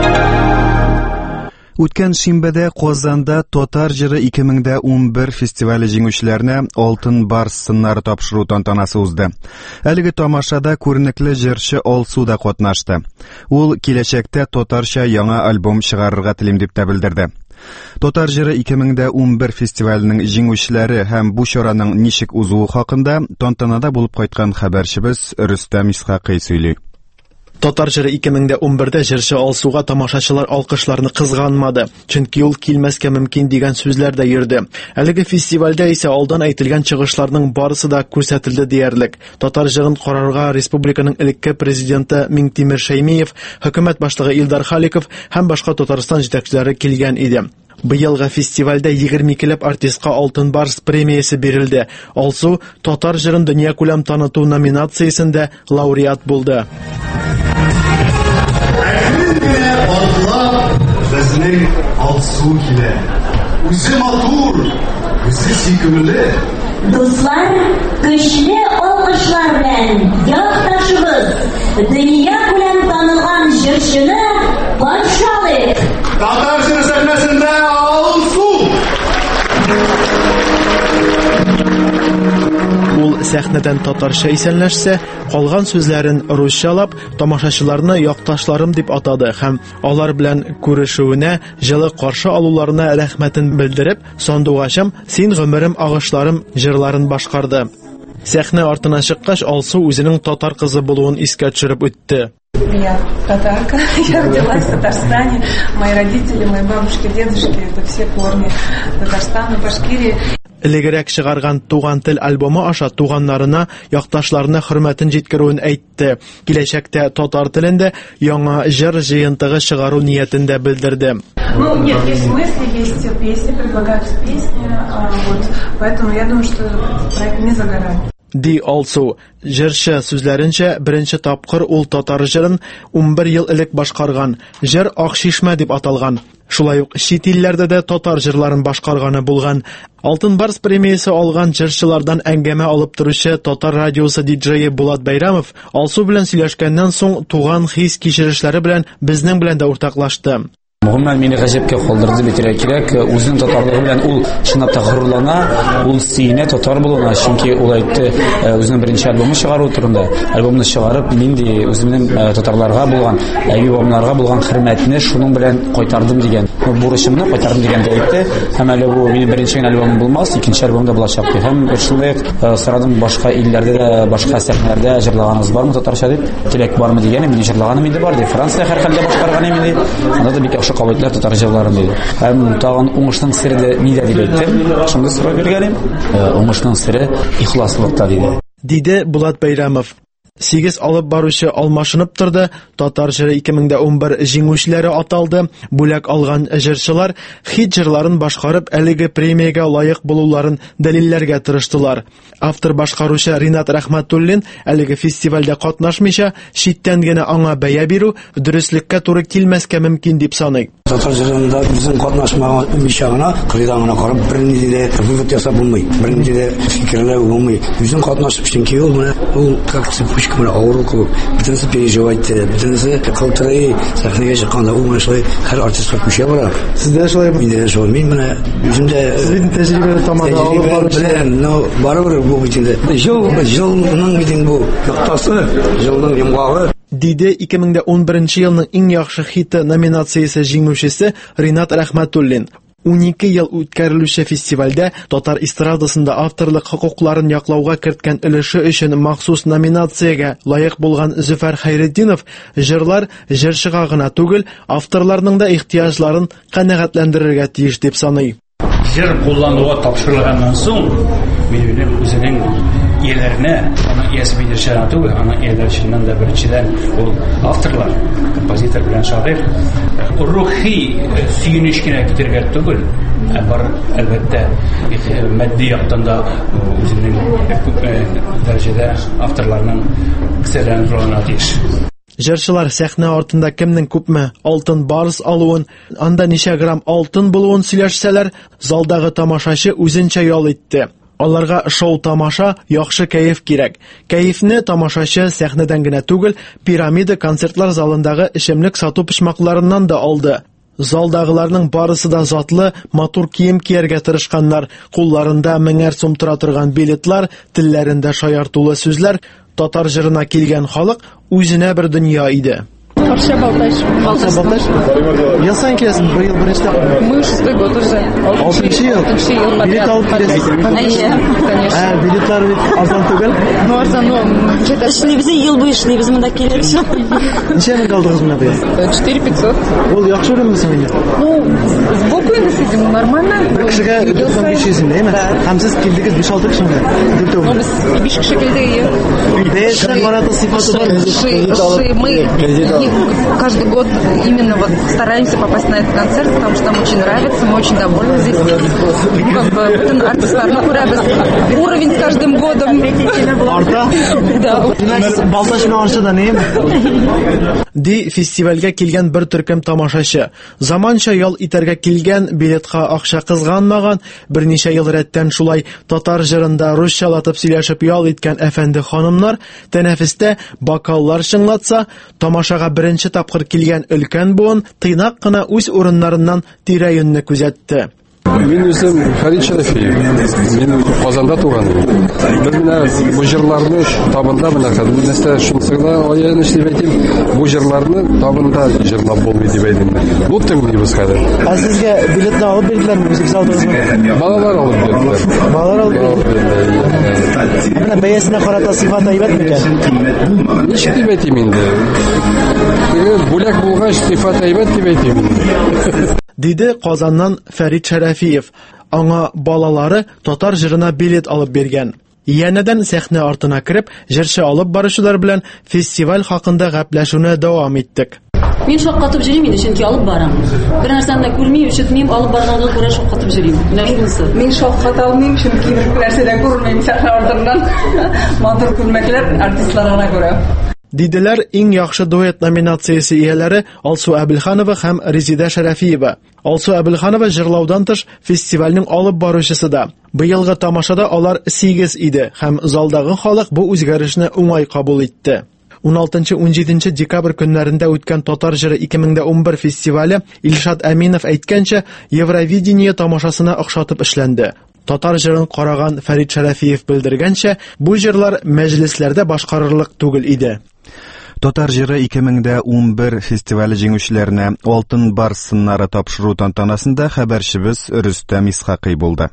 Үткән шимбәдә Казанда Татар җыры 2011 фестивале җиңүчеләренә Алтын Барс сыннары тапшыру тантанасы узды. Әлеге тамашада күренекле җырчы Алсу да катнашты. Ул киләчәктә татарча яңа альбом чыгарырга телим дип тә белдерде. Татар җыры 2011 фестиваленең җиңүчеләре һәм бу чараның ничек узуы хакында тантанада булып кайткан хәбәрчебез Рөстәм Исхакый сөйли. Татар җыры 2011дә җырчы Алсуга тамашачылар алкышларны кызганмады, чөнки ул килмәскә мөмкин дигән сүзләр дә йөрде. Әлеге фестивальдә исә алдан әйтелгән чыгышларның барысы да күрсәтелде диярлек. Татар җырын карарга республиканың элекке президенты Миңтимер Шәймиев, хөкүмәт башлыгы Илдар Халиков һәм башка Татарстан җитәкчеләре килгән иде. Быелгы фестивальдә 22ләп артистка Алтын Барс премиясе бирелде. Алсу татар җырын дөньякүләм таныту номинациясендә лауреат булды. Безнең Алсу килә. Үзе матур, үзе сөйкемле. Дуслар, көчле алкышлар белән якташыбыз, дөньякүләм танылган җырчыны башлыйк. Татар җыры сәхнәсендә Алсу. Ул сәхнәдән татарча исәнләшсә, калган сүзләрен русчалап, тамашачыларны якташларым дип атады һәм алар белән күрешүенә, җылы каршы алуларына рәхмәтен белдереп, сандугачым, син гомерем агышларым җырларын башкарды. Сәхнә артына чыккач, Алсу үзенең татар кызы булуын искә төшереп үтте. Я татарка, я родилась в Татарстане, мои родители, мои бабушки, дедушки, это все корни Татарстана, Башкирии. Элегрәк чыгарган Туган тел альбомы аша туганнарына, якташларына хөрмәтен җиткерүен әйтте. Киләчәктә татар телендә яңа җыр җыентыгы чыгару ниятен дә белдерде. Ну, нет, есть мысли, есть песни, предлагаются песни, вот, поэтому я думаю, что проект не за горами. Ди Алсу, җырчы сүзләренчә, беренче тапкыр ул татар җырын 11 ел элек башкарган. Җыр Акшишмә дип аталган. Шулай ук чит илләрдә дә татар җырларын башкарганы булган. Алтын Барс премиясе алган җырчылардан әңгәмә алып торучы татар радиосы диджее Булат Бәйрәмов Алсу белән сөйләшкәннән соң туган хис кичерешләре белән безнең белән дә уртаклашты. Мөхәммәд мине гаҗәпкә калдырды бит кирәк. Үзенең татарлыгы белән ул чынлап та горурлана, ул сөенә татар булуына, чөнки ул әйтте, үзенең беренче альбомын чыгару турында. Альбомны чыгарып, мин ди үземнең татарларга булган, әйбабымнарга булган хөрмәтне шуның белән кайтардым дигән. Бурычымны кайтардым дигән дә әйтте. Һәм әле бу минем беренче альбомым булмас, икенче альбомда булачак ди. Һәм шулай сорадым башка илләрдә дә, башка сәхнәләрдә җырлаганыз бармы татарча дип, кирәк бармы дигән, мин җырлаганым инде бар ди. Франция һәр хәлдә башкарган инде. Анда да бик кабатлар татар җырларын диде. Һәм тагын уңышның сире нидә дип әйтте. Шундый сорау биргәнем. Уңышның сире ихласлыкта диде. Диде Булат Бәйрәмов. 8 алып баручы алмашынып торды. Татар җыры 2011 җиңүчеләре аталды. Бүләк алган җырчылар хит җырларын башкарып, әлеге премиягә лаек булуларын дәлилләргә тырыштылар. Автор башкаручы Ринат Рәхмәтуллин әлеге фестивальдә катнашмыйча, читтән генә аңа бәя бирү дөреслеккә туры килмәскә мөмкин дип саный. Татар җырында безнең катнашмаган гына кырыйдан карап бернинди дә вывод ясап булмый. Бернинди дә фикерләр булмый. Үзең катнашып чөнки ул менә ул как цепочка менә авыру кылып, бөтенесе переживать итә, бөтенесе калтырый, сәхнәгә чыкканда ул менә шулай һәр артистка күчә бара. Сездә шулай миндә шулай мин менә үземдә сезнең тәҗрибәне тамада алып баручы. Но барыбер бу битендә. Җылның битен бу ноктасы, җылның йомгагы. Диде 2011 елның иң яхшы хиты номинациясе җиңүчесе Ринат Рәхмәтуллин. 12 ел үткәрелүче фестивальдә татар эстрадасында авторлык хокукларын яклауга керткән өлеше өчен махсус номинациягә лаек булган Зөфәр Хәйретдинов җырлар җырчыга гына түгел, авторларның да ихтияҗларын канәгатьләндерергә тиеш дип саный. Җыр куллануга тапшырылганнан соң минем үзенең ияләренә, аның иясе бирүчеләр түгел, аның ияләреннән дә беренчедән ул авторлар, композитор белән шагыйрь рухи сөенеч кенә китергә түгел, бар әлбәттә матди яктан да үзенең дәрәҗәдә авторларның кесәләрен тиеш. Җырчылар сәхнә артында кемнең күпме алтын барс алуын, анда ничә грамм алтын булуын сөйләшсәләр, залдагы тамашачы үзенчә ял итте. Аларга шоу-тамаша, яхшы кәеф кирәк. Кәефне тамашачы сәхнәдән генә түгел, пирамида концертлар залындагы эчемлек сату почмакларыннан да алды. Залдагыларның барысы да затлы, матур кием кияргә тырышканнар. Кулларында 1000 сум тора торган билетлар, телләрендә шаяртулы сүзләр. Татар җырына килгән халык үзенә бер дөнья иде. Арша Балташ. Ел сайын киләсең, бер ел беренче тапкыр. Мы 6-й год уже. 6-нчы ел. Билет алып киләсез. Конечно. Билетлар бит арзан түгел. Ну арзан, но эшлибез, ел буе эшлибез, монда киләбез. Ничә мең алдыгыз менә бит? 4500. Ул яхшы үрәнмесең инде? Ну, сбоку инде сидим, нормально. Бер кешегә 4500 инде, һәм сез килдегез 5-6 кешегә. Ну, без 5 кеше килдек. Бәясенә карата сыйфаты бар. Мы каждый год именно вот стараемся попасть на этот концерт, потому что нам очень нравится, мы очень довольны здесь. Ну, как бы, bütün артистларны күрәбез. Уровень с каждым годом арта. Да. Балташны арчыда не? Ди фестивальгә килгән бер төркем тамашачы. Заманча ял итәргә килгән, билетка акча кызганмаган, берничә ел рәттән шулай татар җырында русчалатып сөйләшеп ял иткән әфәнде ханымнар тәнәфестә бокаллар шыңлатса, тамашага беренче тапкыр килгән өлкән буын тыйнак кына үз урыннарыннан тирә-юньне күзәтте. Мин үзем Фәрит Шәрәфиев. Мин Казанда туганмын. Без менә бу җырларны табында менә хәзер нәрсә шунсыгда аян эшләп әйтим, бу җырларны табында җырлап булмый дип әйтим. Бу тыңлыйбыз хәзер. Сезгә билетны алып бирделәрме, үзегез алдыгызмы? Балалар алып бирделәр. Балалар алып бирделәр. Менә бәясенә карата сыйфат әйбәт микән? Ничек дип әйтим инде? Бүләк булгач сыйфат әйбәт дип әйтим. Диде Казаннан Фәрит Шәрәфиев. Аңа балалары татар җырына билет алып биргән. Янәдән сәхнә артына кереп, җырчы алып баручылар белән фестиваль хакында гәпләшүне дәвам иттек. Мин шаккатып йөрим инде, чөнки алып барам. Бер нәрсәне дә күрмим, ишетмим, алып барганга күрә шаккатып йөрим. Менә шунысы. Мин шаккат алмыйм, чөнки бер нәрсә дә күрмим сәхнә артыннан. Матур күрмәкләр артистларына күрә. Диделәр иң яхшы дуэт номинациясе ияләре Алсу Әбелханова һәм Резида Шәрәфиева. Алсу Әбелханова җырлаудан тыш фестивальнең алып баручысы да. Быелгы тамашада алар 8 иде һәм залдагы халык бу үзгәрешне уңай кабул итте. 16-17 декабрь көннәрендә үткән Татар җыры 2011 фестивале Илшат Әминов әйткәнчә Евровидение тамашасына охшатып эшләнде. Татар җырын караган Фәрит Шәрәфиев белдергәнчә, бу җырлар мәҗлесләрдә башкарырлык түгел иде. Татар җыры 2011 фестивале җиңүчеләренә алтын барс сыннары тапшыру тантанасында хәбәрчебез Рөстәм Исхакый булды.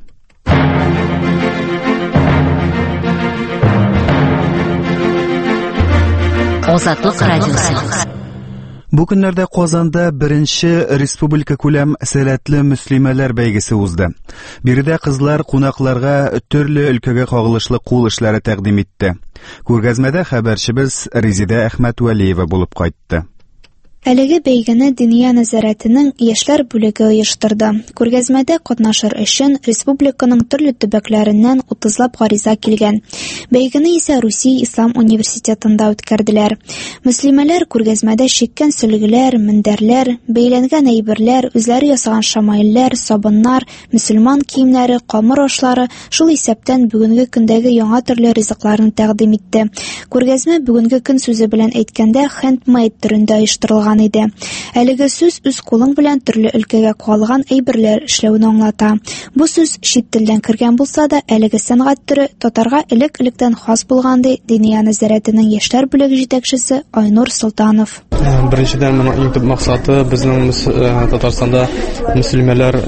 Азатлык радиосы. Бу көннәрдә Казанда беренче республика күләм сәләтле мөслимәләр бәйгесе узды. Биредә кызлар кунакларга төрле өлкәгә кагылышлы кул эшләре тәкъдим итте. Күргәзмәдә хәбәрчебез Резидә Әхмәтвәлиева булып кайтты. Әлеге бәйгене Диния нәзарәтенең яшьләр бүлеге оештырды. Күргәзмәдә катнашыр өчен республиканың төрле төбәкләреннән 30лап гариза килгән. Бәйгене исә Русия Ислам университетында үткәрделәр. Мөслимәләр күргәзмәдә чиккән сөлгеләр, мендәрләр, бәйләнгән әйберләр, үзләре ясаган шамаилләр, сабыннар, мөселман киемнәре, камыр ашлары, шул исәптән бүгенге көндәге яңа төрле ризыкларны тәкъдим итте. Күргәзмә бүгенге көн сүзе белән әйткәндә handmade төрендә оештырылган иде. Әлеге сүз үз кулың белән төрле өлкәгә куалган әйберләр эшләүне аңлата. Бу сүз чит телдән кергән булса да, әлеге сәнгать төре татарга элек-электән хас булган ди Диния нәзарәтенең яшьләр бүлеге җитәкчесе Айнур Солтанов. Беренчедән моның иң төп максаты безнең Татарстанда мөселманнар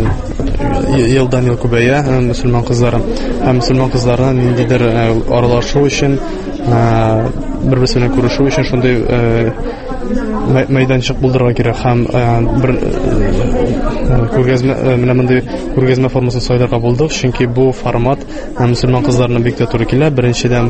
елдан ел күбәя, мөселман кызлары. Һәм мөселман кызларына ниндидер аралашу өчен, бер-берсенә күрешү өчен шундый мәйданчык булдырырга кирәк. Һәм бер күргәзмә менә мондый күргәзмә формасын сайларга булдык, чөнки бу формат мөселман кызларына бик тә туры килә. Беренчедән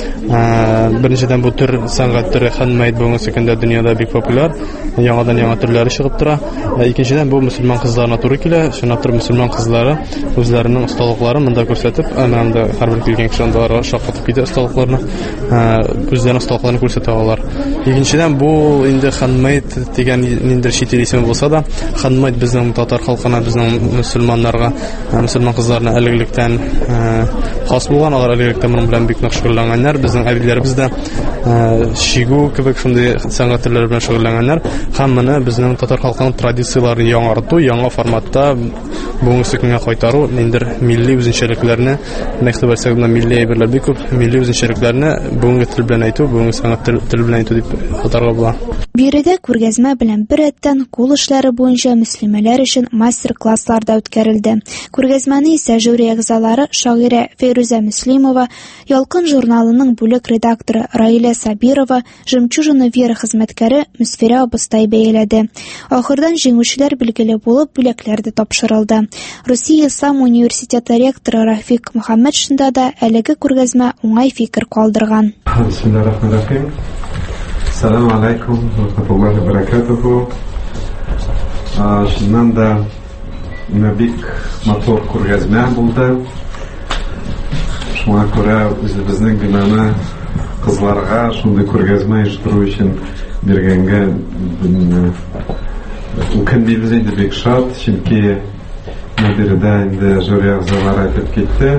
бу төр сәнгать төре handmade бүгенге көндә дөньяда бик популяр. Яңадан-яңа төрләре чыгып тора. Икенчедән бу мөселман кызларына туры килә. Шуңа туры мөселман кызлары үзләренең осталыкларын монда күрсәтеп, монда һәрбер килгән кешеләргә шаккатып китә осталыкларны, үзләренең осталыкларын күрсәтә алалар. Икенчедән бу инде handmade дигән ниндидер чит ил исеме булса да, handmade безнең татар халкына, безнең мөселманнарга, мөселман кызларына әлегелектән хас булган, алар әлегелектән моның белән бик нык шөгыльләнгәннәр. Безнең әбиләребез дә шигу кебек шундый сәнгать төрләре белән шөгыльләнгәннәр. Һәм моны безнең татар халкының традицияларын яңарту, яңа форматта бүгенге көнгә кайтару, ниндидер милли үзенчәлекләрне, мәктәбәсендә милли әйберләр бик күп, милли үзенчәлекләрне бүгенге тел белән әйтү, бүгенге сәнгать тел белән әйтү дип атарга була. Биредә күргәзмә белән бер рәттән кул эшләре буенча мөслимәләр өчен мастер-класслар да үткәрелде. Күргәзмәне исә жюри әгъзалары шагыйрә Фәйрүзә Мөслимова, Ялкын журналының бүлек редакторы Раилә Сабирова, Жемчужина Вера хезмәткәре Мөсфирә Абыстай бәяләде. Ахырдан җиңүчеләр билгеле булып, бүләкләр дә тапшырылды. Русия Ислам университеты ректоры Рафик Мөхәммәтшинда да әлеге күргәзмә уңай фикер калдырган. Бисмиллаһир-рахманир-рахим. Ассаламу алейкум ва рахматуллахи ва баракатуху. Шуннан да бик матур күргәзмә булды. Шуңа күрә үзебезнең гыйманы кызларга шундый күргәзмә оештыру өчен биргәнгә үкенмибез инде бик шат, чөнки биредә инде жюри әгъзалары әйтеп китте.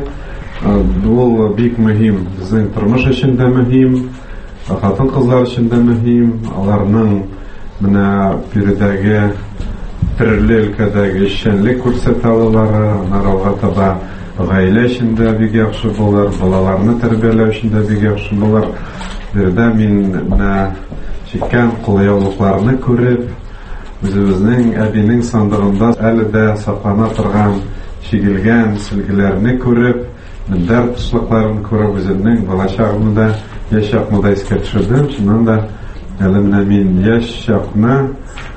Бу бик мөһим, безнең тормыш өчен дә мөһим, хатын-кызлар өчен дә мөһим. Аларның менә биредәге төрле өлкәдәге эшчәнлек күрсәтәләре, аларга таба гаилә өчен дә бик яхшы булыр, балаларны тәрбияләү өчен дә бик яхшы булыр. Биредә мин менә чиккән кулъяулыкларны күреп, үзебезнең әбинең сандыгында әле дә саклана торган чигелгән сөлгеләрне күреп, мендәр тушлыкларын күреп, үземнең балачагымда, яшь чакымда искә төшердем. Шуннан да әле менә мин яшь чакны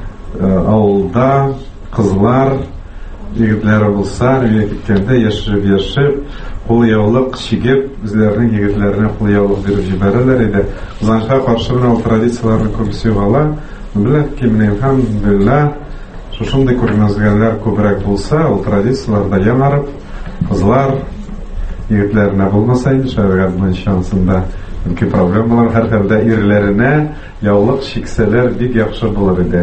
авылда кызлар, егетләре булса, өйгә киткәндә яшереп, кулъяулык чигеп, үзләренең егетләренә кулъяулык биреп җибәрәләр иде. Узганга каршы менә традицияләрне күрсәтү ала. Беләк кимнең хәмдүлилләh, шушындый күргәзмәләр күбрәк булса, ул традицияләрдә яңарып, кызлар егетләренә булмаса инде шәһәргә шансында мөмкин проблемалар һәр хәлдә ирләренә яулык чиксәләр бик яхшы булыр иде.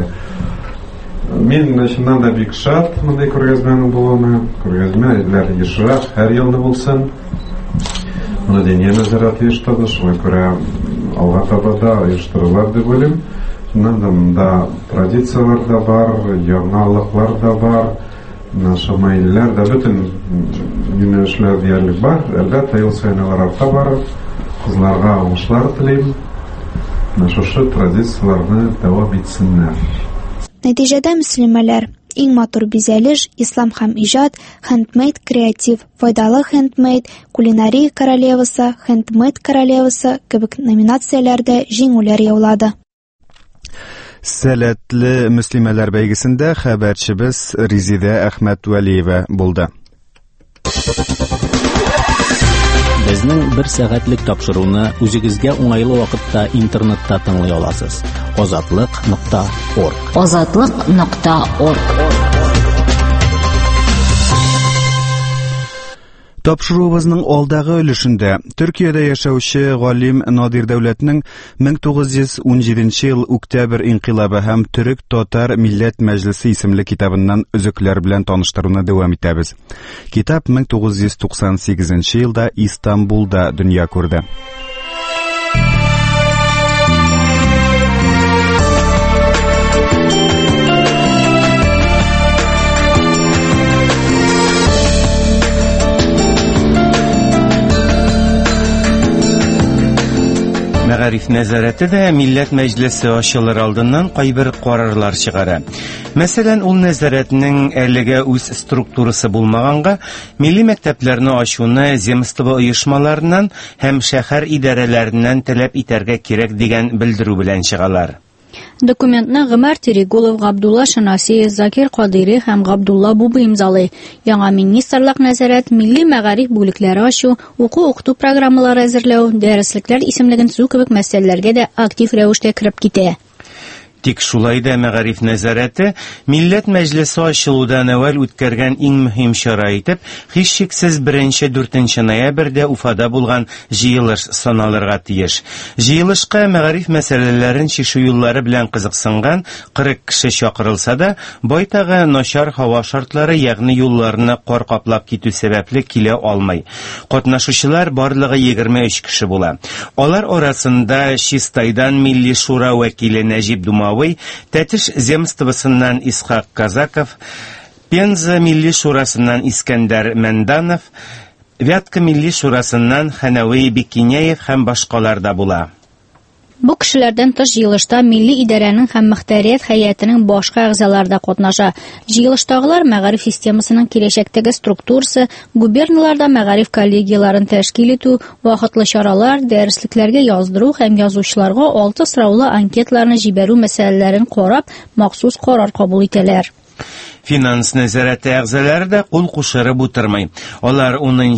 Мин чыннан да бик шат мондый күргәзмәнең булуына. Күргәзмә ирләр ешрак һәр елны булсын. Моны Диния нәзарәте оештырды, шуңа күрә алга таба да оештырылыр дип уйлыйм. Шуннан да традициялар да бар, яңалыклар да бар, шамаилләр да, бөтен юнәлешләр диярлек бар. Әлбәттә, ел саен алар арта барып, кызларга уңышлар телим. Шушы традицияларны дәвам итсеннәр. Нәтиҗәдә мөслимәләр иң матур бизәлеш, ислам һәм иҗат, handmade креатив, файдалы handmade, кулинария королевасы, handmade королевасы кебек номинацияләрдә җиңүләр яулады. Сәләтле мөслимәләр бәйгесендә хәбәрчебез Резидә Әхмәтвәлиева булды. Безнең 1 сәгатьлек тапшыруны үзегезгә уңайлы вакытта интернетта тыңлый аласыз. Озатлык.орг. Озатлык.орг. Тапшыруыбызның алдагы өлешендә Төркиядә яшәүче галим Надир Дәүләтнең 1917 ел Октябрь инкыйлабы һәм Төрек-Татар Милләт Мәҗлесе исемле китабыннан өзекләр белән таныштыруны дәвам итәбез. Китап 1998 елда Истанбулда дөнья күрде. Мәгариф нәзарәте дә Милләт Мәҗлесе ачылыр алдыннан кайбер карарлар чыгара. Мәсәлән, ул нәзарәтнең әлегә үз структурасы булмаганга, милли мәктәпләрне ачуны земство оешмаларыннан һәм шәһәр идарәләреннән таләп итәргә кирәк дигән белдерү белән чыгалар. Документны Гомәр Терегулов, Габдулла Шанаси, Закир Кадири һәм Габдулла Бубы имзалый. Яңа министрлык нәзарәт, милли мәгариф бүлекләре ачу, уку-укыту программалары әзерләү, дәреслекләр исемлеген төзү кебек мәсьәләләргә дә актив рәвештә кирип китә. Тик шулай да мәгариф нәзарәте Милләт Мәҗлесе ачылудан әвәл үткәргән иң мөһим чара итеп, һичшиксез 1-4 ноябрьдә Уфада булган җыелыш саналырга тиеш. Җыелышка мәгариф мәсьәләләрен чишү юллары белән кызыксынган 40 кеше чакырылса да, байтагы начар һава шартлары, ягъни юлларны кар каплап китү сәбәпле килә алмый. Катнашучылар барлыгы 23 кеше була. Алар арасында Чистайдан Милли шура вәкиле Нәҗип Думавый, Тәтеш земствосыннан Исхак Казаков, Пенза Милли шурасыннан Искәндәр Мәнданов, Вятка Милли шурасыннан Хәнәви Бикинеев һәм башкалар да була. Бу кешеләрдән тыш җыелышта милли идарәнең һәм мөхтәрият һәйәтенең башка әгъзалары да катнаша. Җыелыштагылар мәгариф системасының киләчәктәге структурасы, губерналарда мәгариф коллегияларын тәшкил итү, вакытлы чаралар, дәреслекләргә яздыру һәм язучыларга 6 сораулы анкетларны җибәрү мәсьәләләрен карап, махсус карар кабул итәләр. Финанс нәзарәте әгъзалары да кул кушырып утырмый. Алар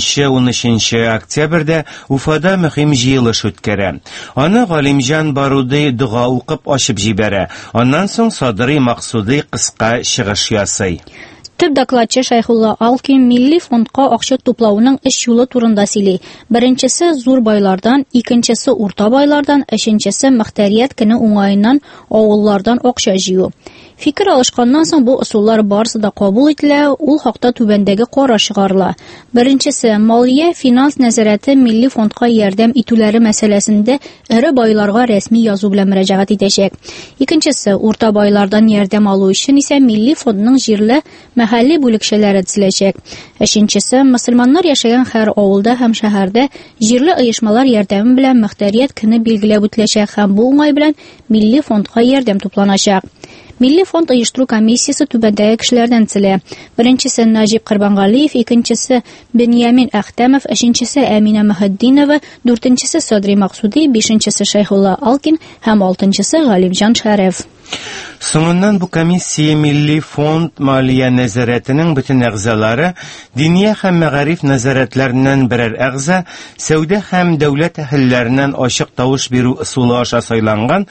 10-13 октябрьдә Уфада мөһим җыелыш үткәрә. Аны Галимҗан Баруди дуга укып ачып җибәрә. Аннан соң Садри Максуди кыска чыгыш ясый. Төп докладчы Шайхулла Алкин милли фондка акча туплауның 3 юлы турында сөйли. Беренчесе зур байлардан, икенчесе урта байлардан, өченчесе мөхтәрият көне уңаеннан авыллардан акча җыю. Фикер алышканнан соң бу ысуллар барысы да кабул ителә, ул хакта түбәндәге карар чыгарыла. Беренчесе, малия финанс нәзарәте милли фондка ярдәм итүләре мәсьәләсендә эре байларга рәсми язу белән мөрәҗәгать итәчәк. Икенчесе, урта байлардан ярдәм алу өчен исә милли фондның җирле мәхәлли бүлекчәләре төзеләчәк. Өченчесе, мөселманнар яшәгән һәр авылда һәм шәһәрдә җирле оешмалар ярдәме белән мөхтәрият көне билгеләп үтеләчәк һәм бу уңай белән милли фондка ярдәм тупланачак. Милли фонд оештыру комиссиясе түбәндәге кешеләрдән төзелә. Беренчесе Нәҗип Корбангалиев, икенчесе Беньямин Әхтәмов, өченчесе Әминә Мөхәддинова, дүртенчесе Садри Максуди, бишенчесе Шайхулла Алкин һәм алтынчысы Галимҗан Шәрәф. Соңыннан бу комиссия милли фонд малия нәзарәтенең бөтен әгъзалары, диния һәм мәгариф нәзарәтләреннән берәр әгъза, сәүдә һәм дәүләт әһелләреннән ачык тавыш бирү ысулы аша сайланган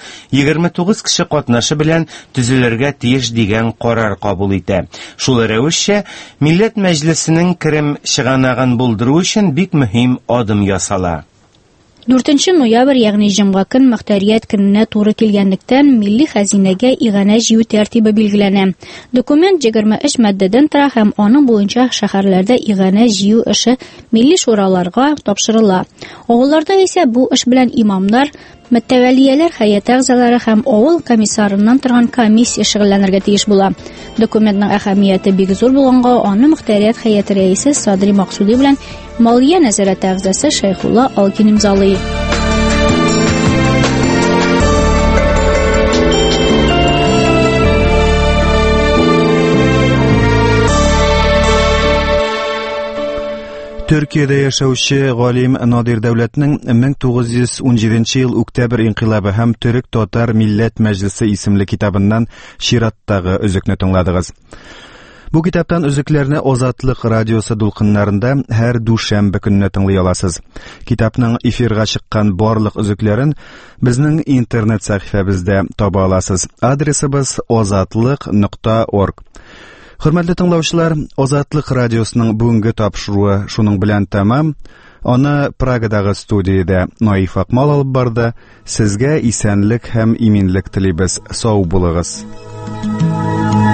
29 кеше катнашы белән төзелергә тиеш дигән карар кабул итә. Шул рәвешчә Милләт Мәҗлесенең керем чыганагын булдыру өчен бик мөһим адым ясала. 4 ноябрь, ягъни җомга көн мөхтәрият көненә туры килгәнлектән милли хәзинәгә иганә җыю тәртибе билгеләнә. Документ 23 маддәдән тора һәм аның буенча шәһәрләрдә иганә җыю эше милли шураларга тапшырыла. Авылларда исә бу эш белән имамнар, Мәттәвәлияләр һәйәте әгъзалары һәм авыл комиссарыннан торган комиссия шөгыльләнергә тиеш була. Документның әһәмияте бик зур булганга, аны мөхтәрият һәйәте рәисе Садри Максуди белән малия нәзарәте әгъзасы Шайхулла Алкин имзалый. Төркиядә яшәүче галим Надир Дәүләтнең 1917 ел Октябрь инкыйлабы һәм Төрек-Татар Милләт Мәҗлесе исемле китабыннан чираттагы өзекне тыңладыгыз. Бу китаптан өзекләрне Азатлык радиосы дулкыннарында һәр дүшәмбе көнне тыңлый аласыз. Китапның эфирга чыккан барлык өзекләрен безнең интернет сәхифәбездә таба аласыз. Адресыбыз azatlyk.org. Хөрмәтле тыңлаучылар, Азатлык радиосының бүгенге тапшыруы шуның белән тәмам. Аны Прагадагы студиядә Наиф Акмал алып барды. Сезгә исәнлек һәм иминлек телибез. Сау булыгыз.